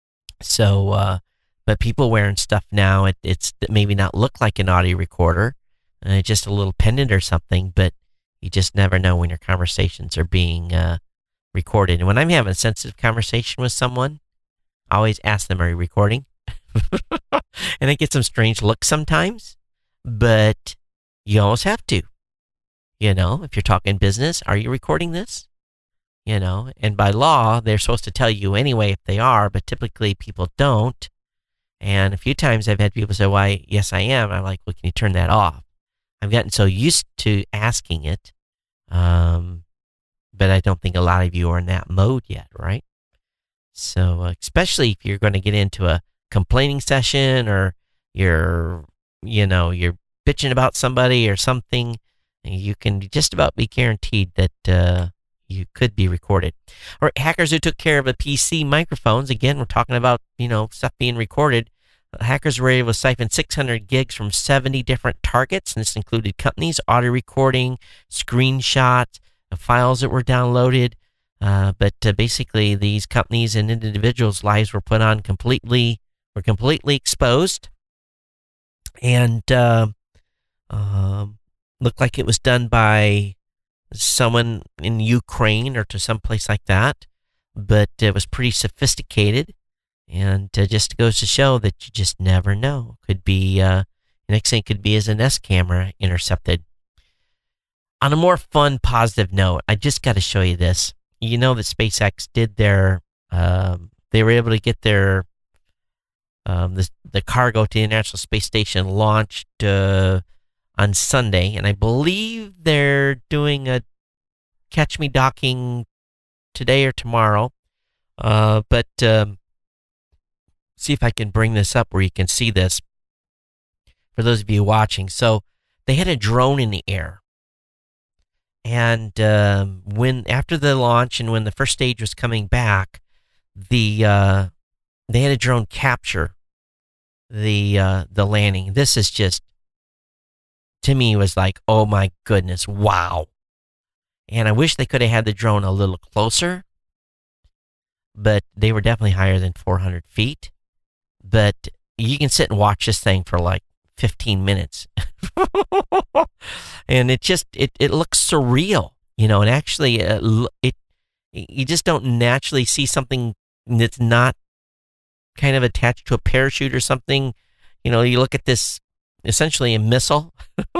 So, uh, but people wearing stuff now, it, it's maybe not look like an audio recorder, uh, just a little pendant or something, but you just never know when your conversations are being uh, recorded. And when I'm having a sensitive conversation with someone, I always ask them, are you recording? And I get some strange looks sometimes, but you almost have to. You know, if you're talking business, are you recording this? You know, and by law, they're supposed to tell you anyway if they are, but typically people don't. And a few times I've had people say, why, yes, I am. I'm like, well, can you turn that off? I've gotten so used to asking it, um, but I don't think a lot of you are in that mode yet, right? So uh, especially if you're going to get into a complaining session, or you're, you know, you're bitching about somebody or something, you can just about be guaranteed that uh, you could be recorded. All right, hackers who took care of the P C microphones. Again, we're talking about, you know, stuff being recorded. Hackers were able to siphon six hundred gigs from seventy different targets, and this included companies, audio recording, screenshots, the files that were downloaded. Uh, but uh, basically, these companies and individuals' lives were put on completely, were completely exposed, and uh, um, looked like it was done by someone in Ukraine or to some place like that. But it was pretty sophisticated. And uh, just goes to show that you just never know. Could be, uh, the next thing could be is a Nest camera intercepted. On a more fun, positive note, I just got to show you this. You know that SpaceX did their, um, they were able to get their, um, the, the cargo to the International Space Station launched uh, on Sunday. And I believe they're doing a catch me docking today or tomorrow. Uh, but, um, see if I can bring this up where you can see this for those of you watching. So they had a drone in the air, and um, when after the launch and when the first stage was coming back, the uh, they had a drone capture the uh, the landing. This is just, to me, was like, oh my goodness, wow! And I wish they could have had the drone a little closer, but they were definitely higher than four hundred feet. But you can sit and watch this thing for like fifteen minutes. And it just, it, it looks surreal, you know, and actually uh, it, you just don't naturally see something that's not kind of attached to a parachute or something. You know, you look at this essentially a missile.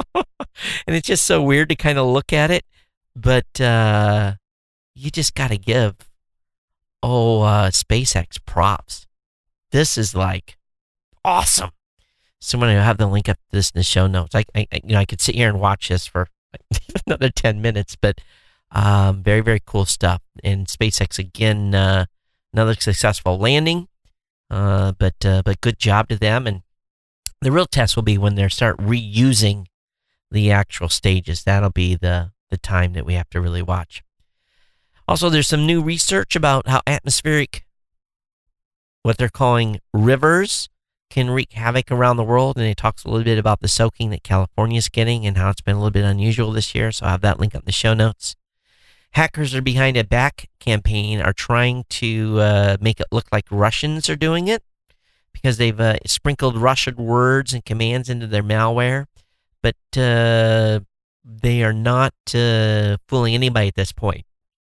And it's just so weird to kind of look at it. But uh, you just got to give, oh, uh, SpaceX props. This is like awesome. So I'm going to have the link up to this in the show notes. I, I, you know, I could sit here and watch this for another ten minutes, but um, very, very cool stuff. And SpaceX, again, uh, another successful landing. Uh, but uh, but good job to them. And the real test will be when they start reusing the actual stages. That'll be the, the time that we have to really watch. Also, there's some new research about how atmospheric, what they're calling rivers, can wreak havoc around the world. And it talks a little bit about the soaking that California is getting and how it's been a little bit unusual this year. So I'll have that link up in the show notes. Hackers are behind a back campaign, are trying to uh, make it look like Russians are doing it because they've uh, sprinkled Russian words and commands into their malware. But uh, they are not uh, fooling anybody at this point.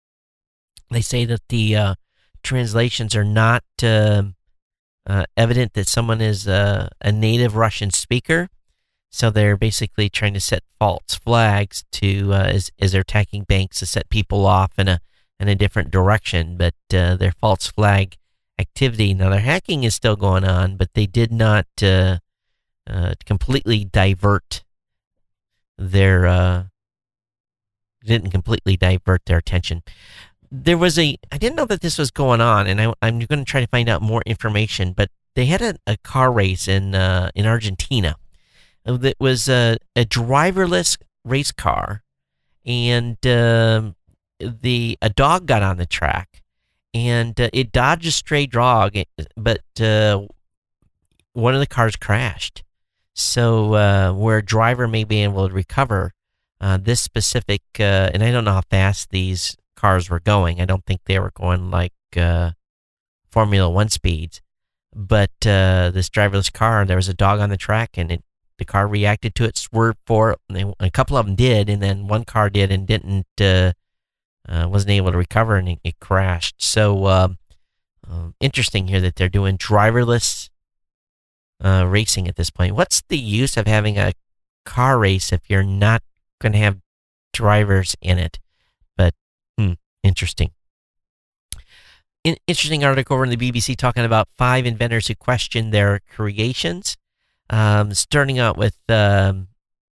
They say that the uh, translations are not uh, uh, evident that someone is uh, a native Russian speaker. So they're basically trying to set false flags to uh, as, as they're attacking banks to set people off in a in a different direction. But uh, their false flag activity, now their hacking is still going on, but they did not uh, uh, completely divert their uh, didn't completely divert their attention. There was a, I didn't know that this was going on, and I, I'm going to try to find out more information, but they had a, a car race in uh, in Argentina that was a, a driverless race car, and um, the a dog got on the track, and uh, it dodged a stray dog, but uh, one of the cars crashed. So uh, where a driver may be able to recover, uh, this specific, uh, and I don't know how fast these cars were going. I don't think they were going like uh, Formula One speeds, but uh, this driverless car, there was a dog on the track, and it, the car reacted to it, swerved for it. And they, a couple of them did, and then one car did and didn't, uh, uh, wasn't able to recover, and it, it crashed. So um, um, interesting here that they're doing driverless uh, racing at this point. What's the use of having a car race if you're not going to have drivers in it? But hmm, interesting. In, interesting article over in the B B C talking about five inventors who questioned their creations. Um, starting out with um,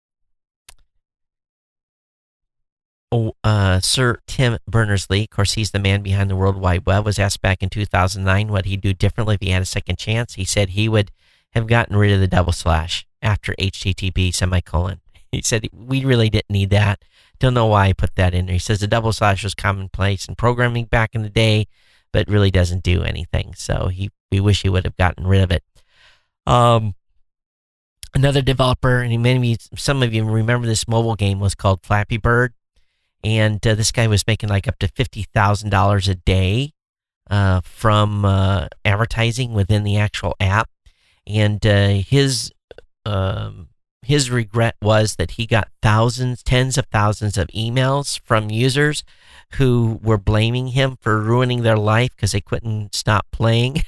oh, uh, Sir Tim Berners-Lee. Of course, he's the man behind the World Wide Web. Was asked back in two thousand nine what he'd do differently if he had a second chance. He said he would have gotten rid of the double slash after H T T P semicolon. He said we really didn't need that. Don't know why I put that in there. He says the double slash was commonplace in programming back in the day, but really doesn't do anything. So he we wish he would have gotten rid of it. Um. Another developer, and maybe some of you remember this mobile game, was called Flappy Bird. And uh, this guy was making like up to fifty thousand dollars a day uh, from uh, advertising within the actual app. And uh, his um, his regret was that he got thousands, tens of thousands of emails from users who were blaming him for ruining their life because they couldn't stop playing.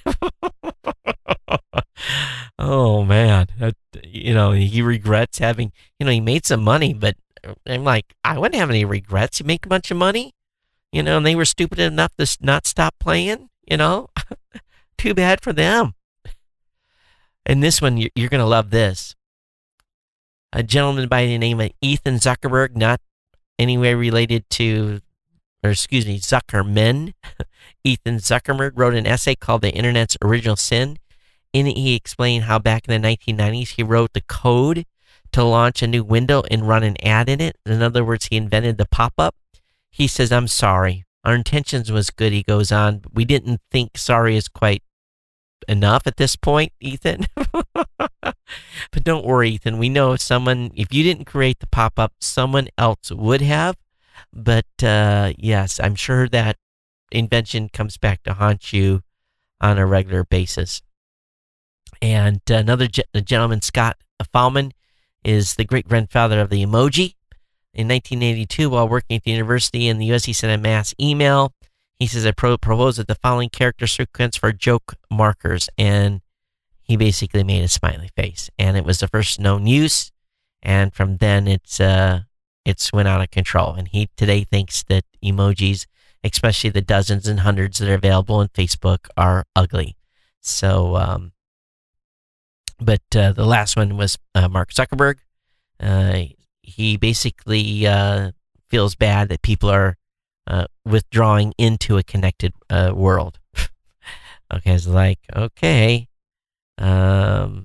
Oh, man. That, you know, he regrets having, you know, he made some money, but I'm like, I wouldn't have any regrets. You make a bunch of money, you know, and they were stupid enough to not stop playing, you know. Too bad for them. And this one, you're going to love this. A gentleman by the name of Ethan Zuckerberg, not anywhere related to, or excuse me, Zuckerman. Ethan Zuckerberg wrote an essay called The Internet's Original Sin. In it, he explained how back in the nineteen nineties, he wrote the code to launch a new window and run an ad in it. In other words, he invented the pop-up. He says, I'm sorry. Our intentions was good, he goes on, but we didn't think sorry is quite enough at this point, Ethan. But don't worry, Ethan. We know if someone, if you didn't create the pop-up, someone else would have. But uh, yes, I'm sure that invention comes back to haunt you on a regular basis. And another ge- gentleman, Scott Fahlman, is the great-grandfather of the emoji. In nineteen eighty-two, while working at the university in the U S, he sent a mass email. He says, I pro- proposed that the following character sequence for joke markers. And he basically made a smiley face, and it was the first known use. And from then, it's uh, it's went out of control. And he today thinks that emojis, especially the dozens and hundreds that are available on Facebook, are ugly. So, um, but uh, the last one was uh, Mark Zuckerberg. Uh, he basically uh, feels bad that people are uh, withdrawing into a connected uh, world. Okay, it's like, okay, um,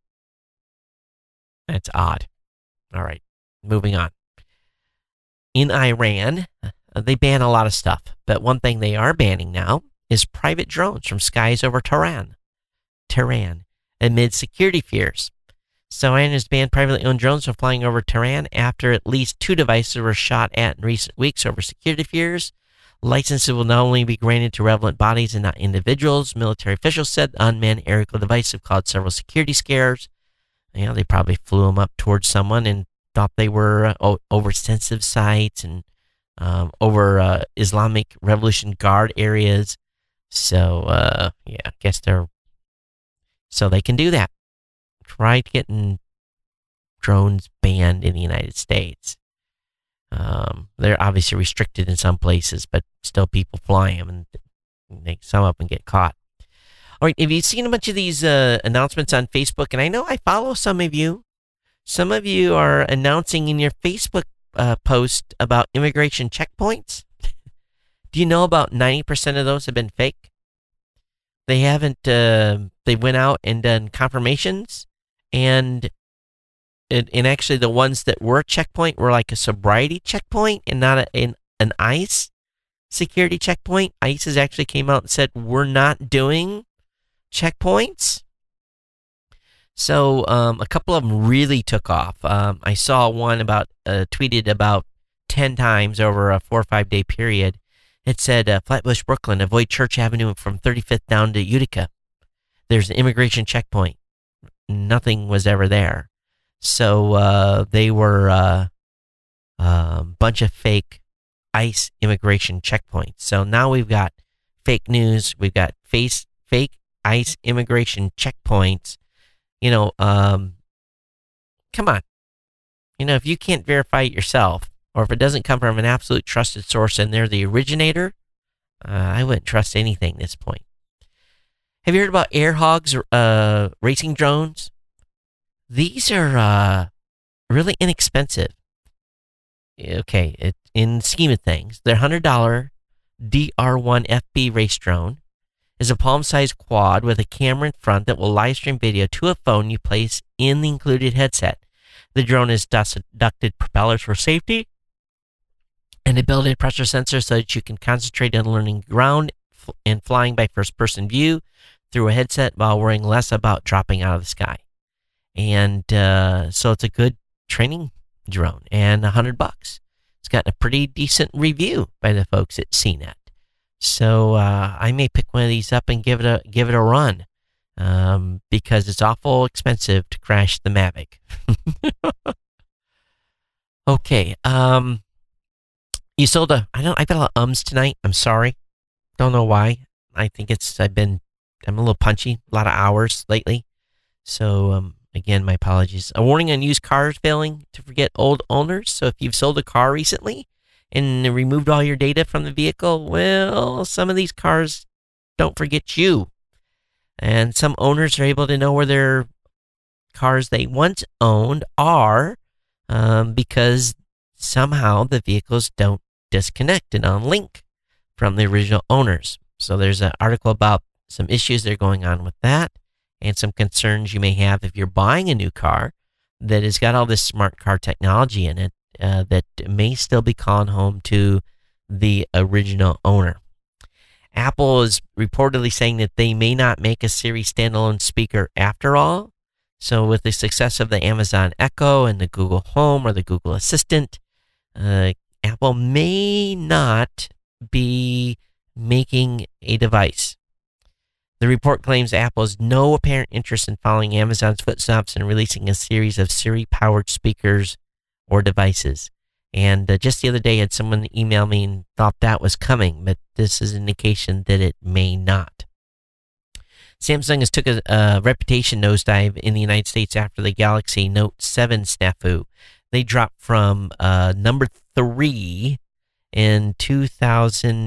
that's odd. All right, moving on. In Iran, uh, they ban a lot of stuff, but one thing they are banning now is private drones from skies over Tehran, Tehran, amid security fears. So Iran has banned privately owned drones from flying over Tehran after at least two devices were shot at in recent weeks over security fears. Licenses will not only be granted to relevant bodies and not individuals. Military officials said the unmanned aerial devices have caused several security scares. You know, they probably flew them up towards someone and thought they were uh, over sensitive sites and um, over uh, Islamic Revolution Guard areas. So, uh, yeah, I guess they're... So they can do that. Try getting drones banned in the United States. Um, they're obviously restricted in some places, but still people fly them, and they, some of them get caught. All right, have you seen a bunch of these uh, announcements on Facebook? And I know I follow some of you. Some of you are announcing in your Facebook uh, post about immigration checkpoints. Do you know about ninety percent of those have been fake? They haven't, uh, they went out and done confirmations, and it, and actually the ones that were checkpoint were like a sobriety checkpoint and not a, an, an ICE security checkpoint. ICE has actually came out and said, we're not doing checkpoints. So um, a couple of them really took off. Um, I saw one about, uh, tweeted about ten times over a four or five day period. It said, uh, Flatbush, Brooklyn, avoid Church Avenue from thirty-fifth down to Utica. There's an immigration checkpoint. Nothing was ever there. So uh, they were a uh, uh, bunch of fake ICE immigration checkpoints. So now we've got fake news. We've got face, fake ICE immigration checkpoints. You know, um, come on. You know, if you can't verify it yourself, or if it doesn't come from an absolute trusted source and they're the originator, uh, I wouldn't trust anything at this point. Have you heard about Air Hogs uh, racing drones? These are uh, really inexpensive. Okay, it, in the scheme of things, their one hundred dollars D R one F B race drone is a palm-sized quad with a camera in front that will live stream video to a phone you place in the included headset. The drone has ducted propellers for safety and a built-in pressure sensor so that you can concentrate on learning ground and flying by first-person view through a headset while worrying less about dropping out of the sky. And uh, so it's a good training drone, and a hundred bucks. It's got a pretty decent review by the folks at C net. So uh, I may pick one of these up and give it a give it a run, um, because it's awful expensive to crash the Mavic. Okay, um, you sold a. I don't. I got a lot of ums tonight. I'm sorry. Don't know why. I think it's. I've been. I'm a little punchy. A lot of hours lately. So um, again, my apologies. A warning on used cars failing to forget old owners. So if you've sold a car recently and removed all your data from the vehicle, well, some of these cars don't forget you. And some owners are able to know where their cars they once owned are, um, because somehow the vehicles don't disconnect and unlink from the original owners. So there's an article about some issues that are going on with that, and some concerns you may have if you're buying a new car that has got all this smart car technology in it, uh, that may still be calling home to the original owner. Apple is reportedly saying that they may not make a Siri standalone speaker after all. So with the success of the Amazon Echo and the Google Home or the Google Assistant, uh, Apple may not be making a device. The report claims Apple has no apparent interest in following Amazon's footsteps and releasing a series of Siri-powered speakers or devices. And uh, just the other day, I had someone email me and thought that was coming, but this is an indication that it may not. Samsung has took a, a reputation nosedive in the United States after the Galaxy Note seven snafu. They dropped from uh, number three in two thousand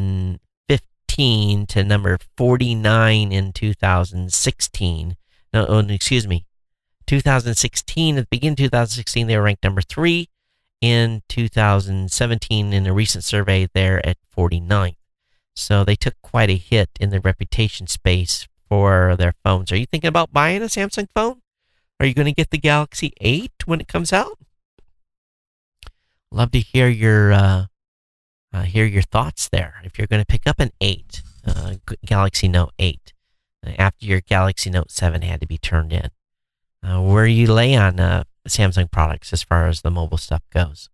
fifteen to number forty-nine in two thousand sixteen. No, oh, excuse me. two thousand sixteen, at the beginning of two thousand sixteen, they were ranked number three. In two thousand seventeen, in a recent survey, they're at forty-ninth. So they took quite a hit in the reputation space for their phones. Are you thinking about buying a Samsung phone? Are you going to get the Galaxy eight when it comes out? Love to hear your uh, uh, hear your thoughts there. If you're going to pick up an eight, uh, Galaxy Note eight, uh, after your Galaxy Note seven had to be turned in, uh, where you lay on uh, Samsung products as far as the mobile stuff goes.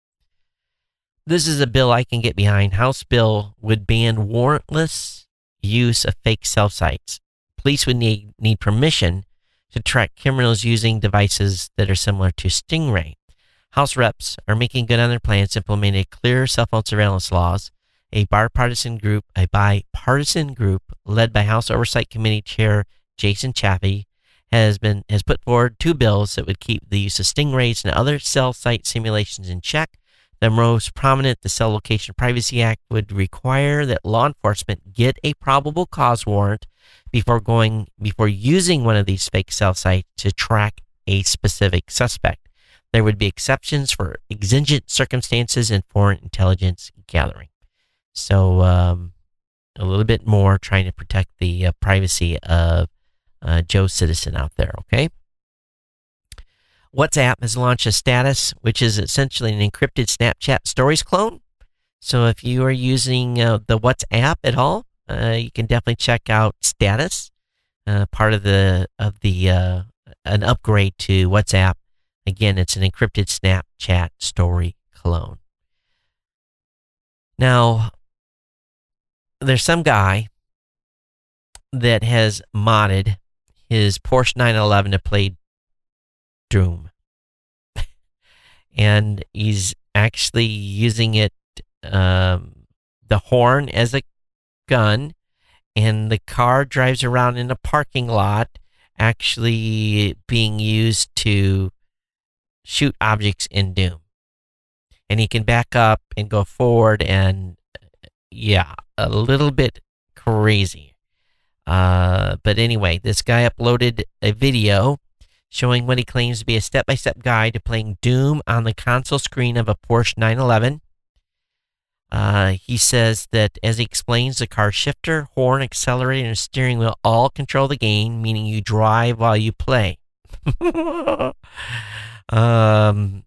This is a bill I can get behind. House bill would ban warrantless use of fake cell sites. Police would need, need permission to track criminals using devices that are similar to Stingray. House reps are making good on their plans to implement a clear cell phone surveillance laws. A bipartisan group, a bipartisan group led by House Oversight Committee Chair Jason Chaffee has been has put forward two bills that would keep the use of Stingrays and other cell site simulations in check. The most prominent, the Cell Location Privacy Act, would require that law enforcement get a probable cause warrant before going before using one of these fake cell sites to track a specific suspect. There would be exceptions for exigent circumstances and foreign intelligence gathering. So, um, a little bit more trying to protect the uh, privacy of uh, Joe Citizen out there, okay? WhatsApp has launched a status, which is essentially an encrypted Snapchat Stories clone. So if you are using uh, the WhatsApp at all, uh, you can definitely check out status, uh, part of the of the uh, an upgrade to WhatsApp. Again, it's an encrypted Snapchat Story clone. Now, there's some guy that has modded his Porsche nine eleven to play Doom. And he's actually using it, um, the horn as a gun, and the car drives around in a parking lot, actually being used to shoot objects in Doom. And he can back up and go forward, and yeah, a little bit crazy. Uh, but anyway, this guy uploaded a video showing what he claims to be a step-by-step guide to playing Doom on the console screen of a Porsche nine eleven. Uh, he says that, as he explains, the car shifter, horn, accelerator, and steering wheel all control the game, meaning you drive while you play. um,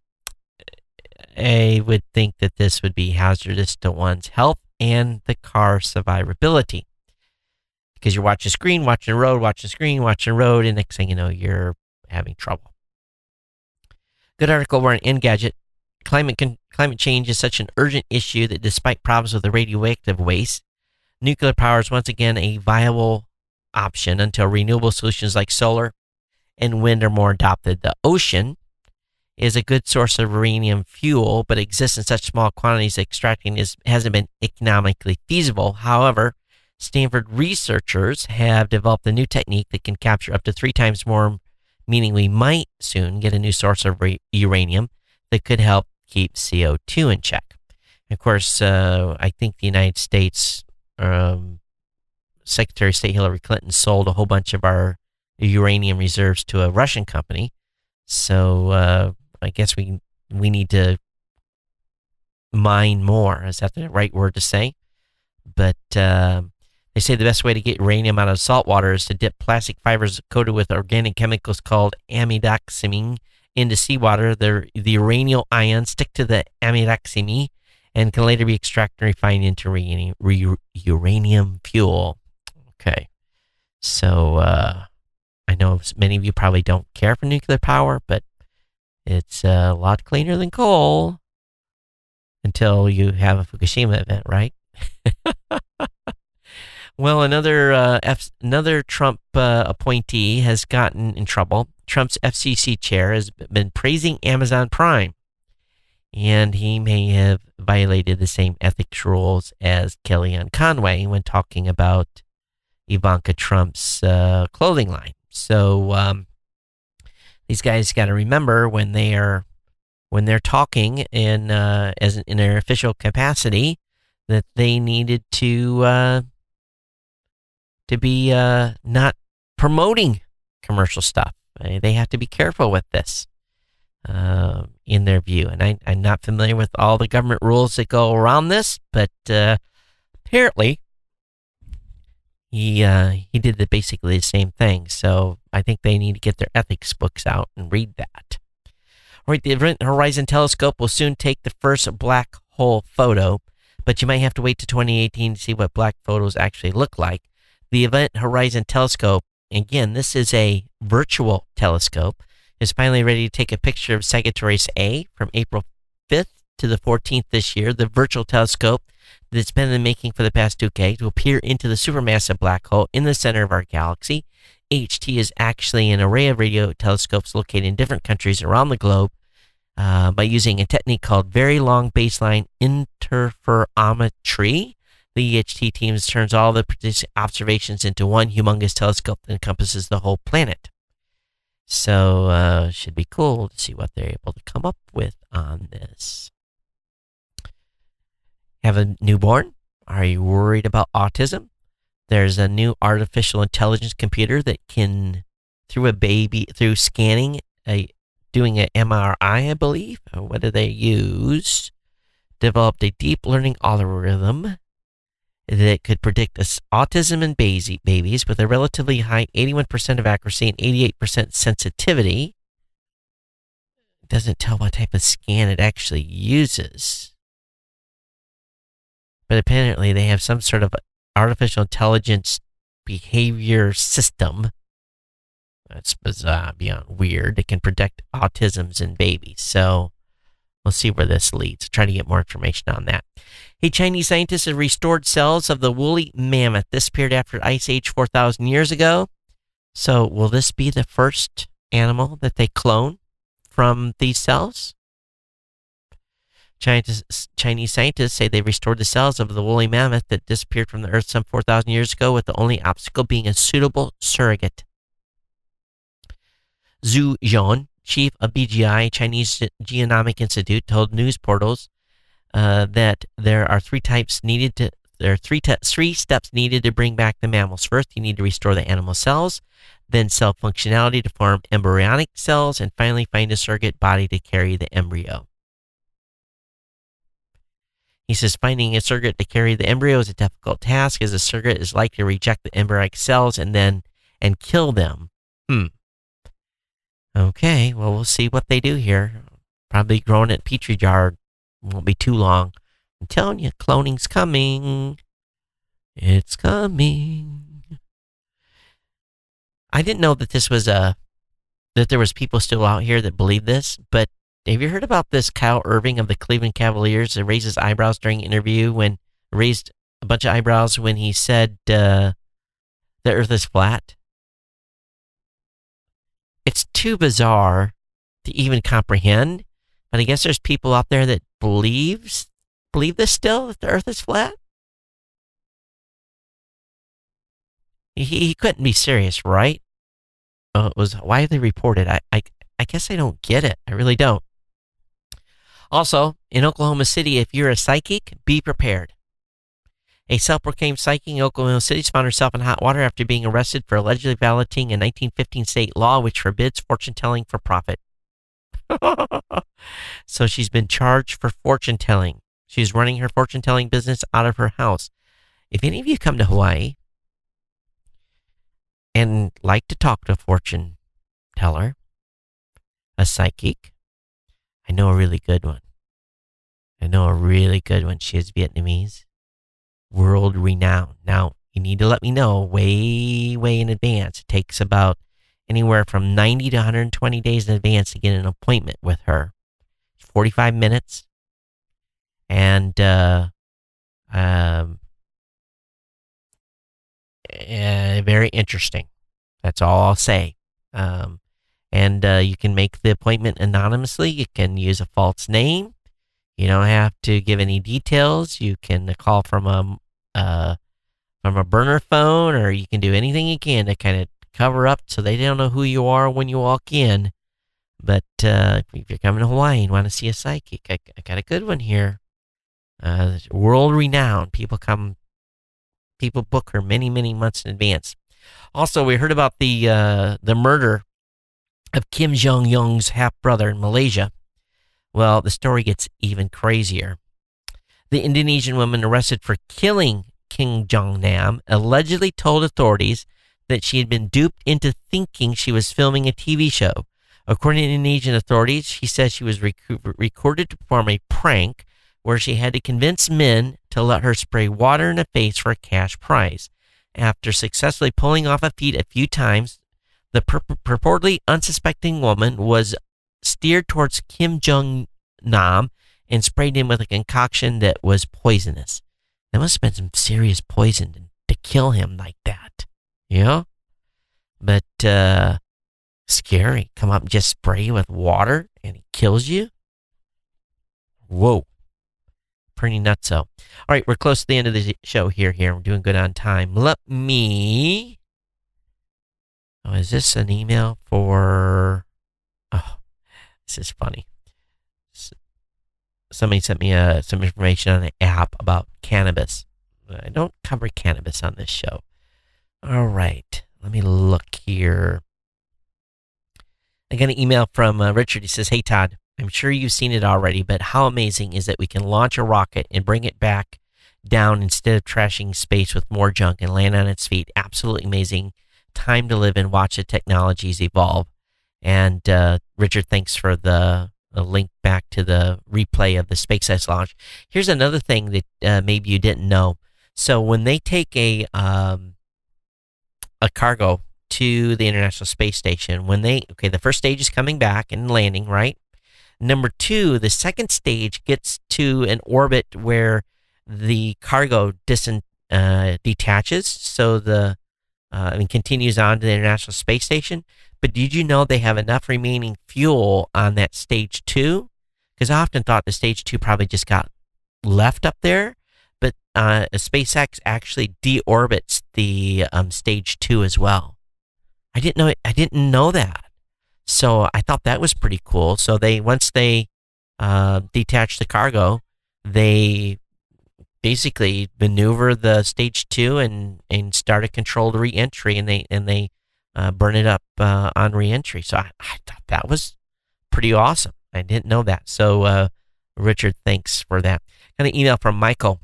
I would think that this would be hazardous to one's health and the car's survivability. Because you're watching screen, watching the road, watching screen, watching the road, and next thing you know, you're having trouble. Good article over on Engadget. Climate con- climate change is such an urgent issue that despite problems with the radioactive waste, nuclear power is once again a viable option until renewable solutions like solar and wind are more adopted. The ocean is a good source of uranium fuel, but exists in such small quantities that extracting is, hasn't been economically feasible. However, Stanford researchers have developed a new technique that can capture up to three times more, meaning we might soon get a new source of re- uranium that could help keep C O two in check. And of course, uh, I think the United States, um, Secretary of State Hillary Clinton sold a whole bunch of our uranium reserves to a Russian company. So uh, I guess we we need to mine more. Is that the right word to say? But uh, they say the best way to get uranium out of salt water is to dip plastic fibers coated with organic chemicals called amidoxamine into seawater. The, the uranium ions stick to the amidoxamine and can later be extracted and refined into uranium, re, uranium fuel. Okay. So uh, I know many of you probably don't care for nuclear power, but it's a lot cleaner than coal until you have a Fukushima event, right? Well, another uh, F- another Trump uh, appointee has gotten in trouble. Trump's F C C chair has been praising Amazon Prime, and he may have violated the same ethics rules as Kellyanne Conway when talking about Ivanka Trump's uh, clothing line. So um, these guys got to remember when they are when they're talking in uh, as in their official capacity that they needed to uh, to be uh, not promoting commercial stuff. They have to be careful with this. Uh, in their view. And I, I'm not familiar with all the government rules that go around this, but uh, apparently he uh, he did the, basically the same thing. So I think they need to get their ethics books out and read that. All right, the Event Horizon Telescope will soon take the first black hole photo, but you might have to wait to twenty eighteen to see what black photos actually look like. The Event Horizon Telescope, again, this is a virtual telescope, is finally ready to take a picture of Sagittarius A from April fifth to the fourteenth this year. The virtual telescope that's been in the making for the past two decades will peer into the supermassive black hole in the center of our galaxy. H T is actually an array of radio telescopes located in different countries around the globe uh, by using a technique called Very Long Baseline Interferometry. The E H T team turns all the observations into one humongous telescope that encompasses the whole planet. So, uh, should be cool to see what they're able to come up with on this. Have a newborn? Are you worried about autism? There's a new artificial intelligence computer that can, through a baby, through scanning, a doing an M R I, I believe, or what do they use, developed a deep learning algorithm that could predict autism in babies with a relatively high eighty-one percent of accuracy and eighty-eight percent sensitivity. It doesn't tell what type of scan it actually uses. But apparently they have some sort of artificial intelligence behavior system. That's bizarre, beyond weird. It can predict autisms in babies. So we'll see where this leads. Try to get more information on that. Hey, Chinese scientists have restored cells of the woolly mammoth. This appeared after Ice Age four thousand years ago. So will this be the first animal that they clone from these cells? Chinese, Chinese scientists say they restored the cells of the woolly mammoth that disappeared from the Earth some four thousand years ago, with the only obstacle being a suitable surrogate. Zhu Zhong, chief of B G I, Chinese Genomic Institute, told news portals uh, that there are three types needed to. There are three te- three steps needed to bring back the mammals. First, you need to restore the animal cells, then cell functionality to form embryonic cells, and finally find a surrogate body to carry the embryo. He says finding a surrogate to carry the embryo is a difficult task, as a surrogate is likely to reject the embryonic cells and then and kill them. Hmm. Okay, well, we'll see what they do here. Probably growing at Petri jar won't be too long. I'm telling you, cloning's coming. It's coming. I didn't know that this was a, that there was people still out here that believe this, but have you heard about this Kyle Irving of the Cleveland Cavaliers that raised his eyebrows during an interview when, raised a bunch of eyebrows when he said uh, the earth is flat? It's too bizarre to even comprehend, but I guess there's people out there that believes believe this still, that the earth is flat. He, he couldn't be serious, right? Oh, it was, why did they report it? I, I, I guess I don't get it. I really don't. Also, in Oklahoma City, if you're a psychic, be prepared. A self-proclaimed psychic in Oklahoma City found herself in hot water after being arrested for allegedly violating a nineteen fifteen state law which forbids fortune-telling for profit. So she's been charged for fortune-telling. She's running her fortune-telling business out of her house. If any of you come to Hawaii and like to talk to a fortune teller, a psychic, I know a really good one. I know a really good one. She is Vietnamese. World renowned. Now, you need to let me know way, way in advance. It takes about anywhere from ninety to one hundred twenty days in advance to get an appointment with her. forty-five minutes. And, uh, um, uh, very interesting. That's all I'll say. Um, and, uh, you can make the appointment anonymously. You can use a false name. You don't have to give any details. You can call from a, a from a burner phone, or you can do anything you can to kind of cover up so they don't know who you are when you walk in. But uh, if you're coming to Hawaii and want to see a psychic, I, I got a good one here. Uh, world renowned. People come, people book her many, many months in advance. Also, we heard about the uh, the murder of Kim Jong-un's half-brother in Malaysia. Well, the story gets even crazier. The Indonesian woman arrested for killing Kim Jong-nam allegedly told authorities that she had been duped into thinking she was filming a T V show. According to Indonesian authorities, she said she was rec- recorded to perform a prank where she had to convince men to let her spray water in the face for a cash prize. After successfully pulling off a feat a few times, the pur- purportedly unsuspecting woman was steered towards Kim Jong-nam and sprayed him with a concoction that was poisonous. There must have been some serious poison to, to kill him like that. You know? But, uh, scary. Come up and just spray you with water and he kills you? Whoa. Pretty nutso. All right, we're close to the end of the show here. Here, we're doing good on time. Let me... Oh, is this an email for... Oh, this is funny. Somebody sent me uh, some information on an app about cannabis. I don't cover cannabis on this show. All right, let me look here. I got an email from uh, Richard. He says, "Hey, Todd, I'm sure you've seen it already, but how amazing is that we can launch a rocket and bring it back down instead of trashing space with more junk and land on its feet? Absolutely amazing. Time to live and watch the technologies evolve." And uh, Richard, thanks for the, the link back to the replay of the SpaceX launch. Here's another thing that uh, maybe you didn't know. So when they take a um, a cargo to the International Space Station, when they, okay, the first stage is coming back and landing, right? Number two, the second stage gets to an orbit where the cargo dis- uh, detaches, so the uh, I mean, continues on to the International Space Station. But did you know they have enough remaining fuel on that stage two? Because I often thought the stage two probably just got left up there, but uh, SpaceX actually deorbits the um, stage two as well. I didn't know. I didn't know that. So I thought that was pretty cool. So they once they uh, detach the cargo, they basically maneuver the stage two and, and start a controlled re-entry, and they and they uh, burn it up uh, on re-entry. So I, I thought that was pretty awesome. I didn't know that. So uh, Richard, thanks for that. Got an email from Michael.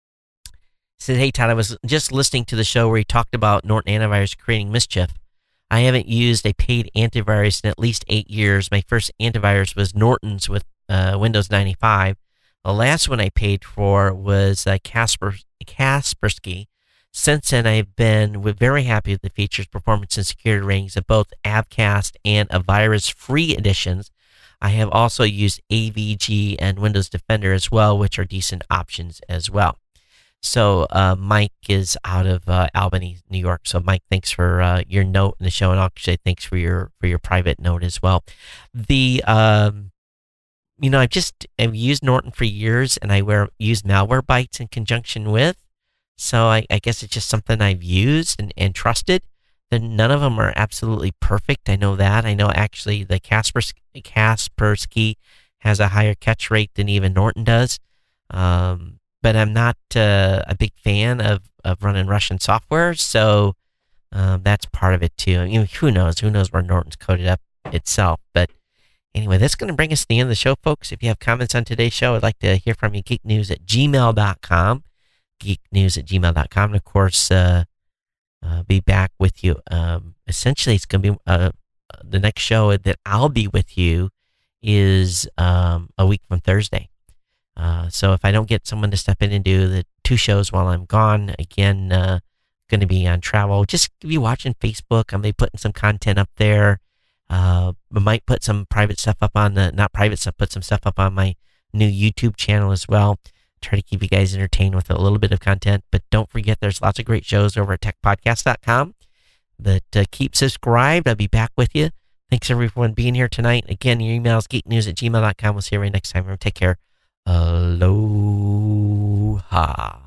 He said, "Hey Todd, I was just listening to the show where he talked about Norton Antivirus creating mischief. I haven't used a paid antivirus in at least eight years. My first antivirus was Norton's with uh, Windows ninety-five. The last one I paid for was uh, Kasper, Kaspersky. Since then, I've been very happy with the features, performance, and security ratings of both Avast and virus-free editions. I have also used A V G and Windows Defender as well, which are decent options as well." So uh, Mike is out of uh, Albany, New York. So Mike, thanks for uh, your note in the show, and I'll say thanks for your for your private note as well. The um, you know, I've just I've used Norton for years, and I wear use Malwarebytes in conjunction with. So I, I guess it's just something I've used and, and trusted. Then none of them are absolutely perfect. I know that. I know actually the Kaspersky, Kaspersky has a higher catch rate than even Norton does. Um, but I'm not uh, a big fan of, of running Russian software, so um, that's part of it too. I mean, who knows? Who knows where Norton's coded up itself? But anyway, that's going to bring us to the end of the show, folks. If you have comments on today's show, I'd like to hear from you. geek news at gmail dot com. geek news at gmail dot com. And of course, uh, uh, be back with you. Um, essentially, it's going to be uh, the next show that I'll be with you is um, a week from Thursday. Uh, so if I don't get someone to step in and do the two shows while I'm gone, again, uh, going to be on travel. Just be watching Facebook. I'm going to be putting some content up there. Uh, I might put some private stuff up on the, not private stuff, put some stuff up on my new YouTube channel as well. Try to keep you guys entertained with a little bit of content. But don't forget, there's lots of great shows over at tech podcast dot com. But uh, keep subscribed. I'll be back with you. Thanks everyone being here tonight. Again, your email is geek news at gmail dot com. We'll see you right next time. Take care. Aloha.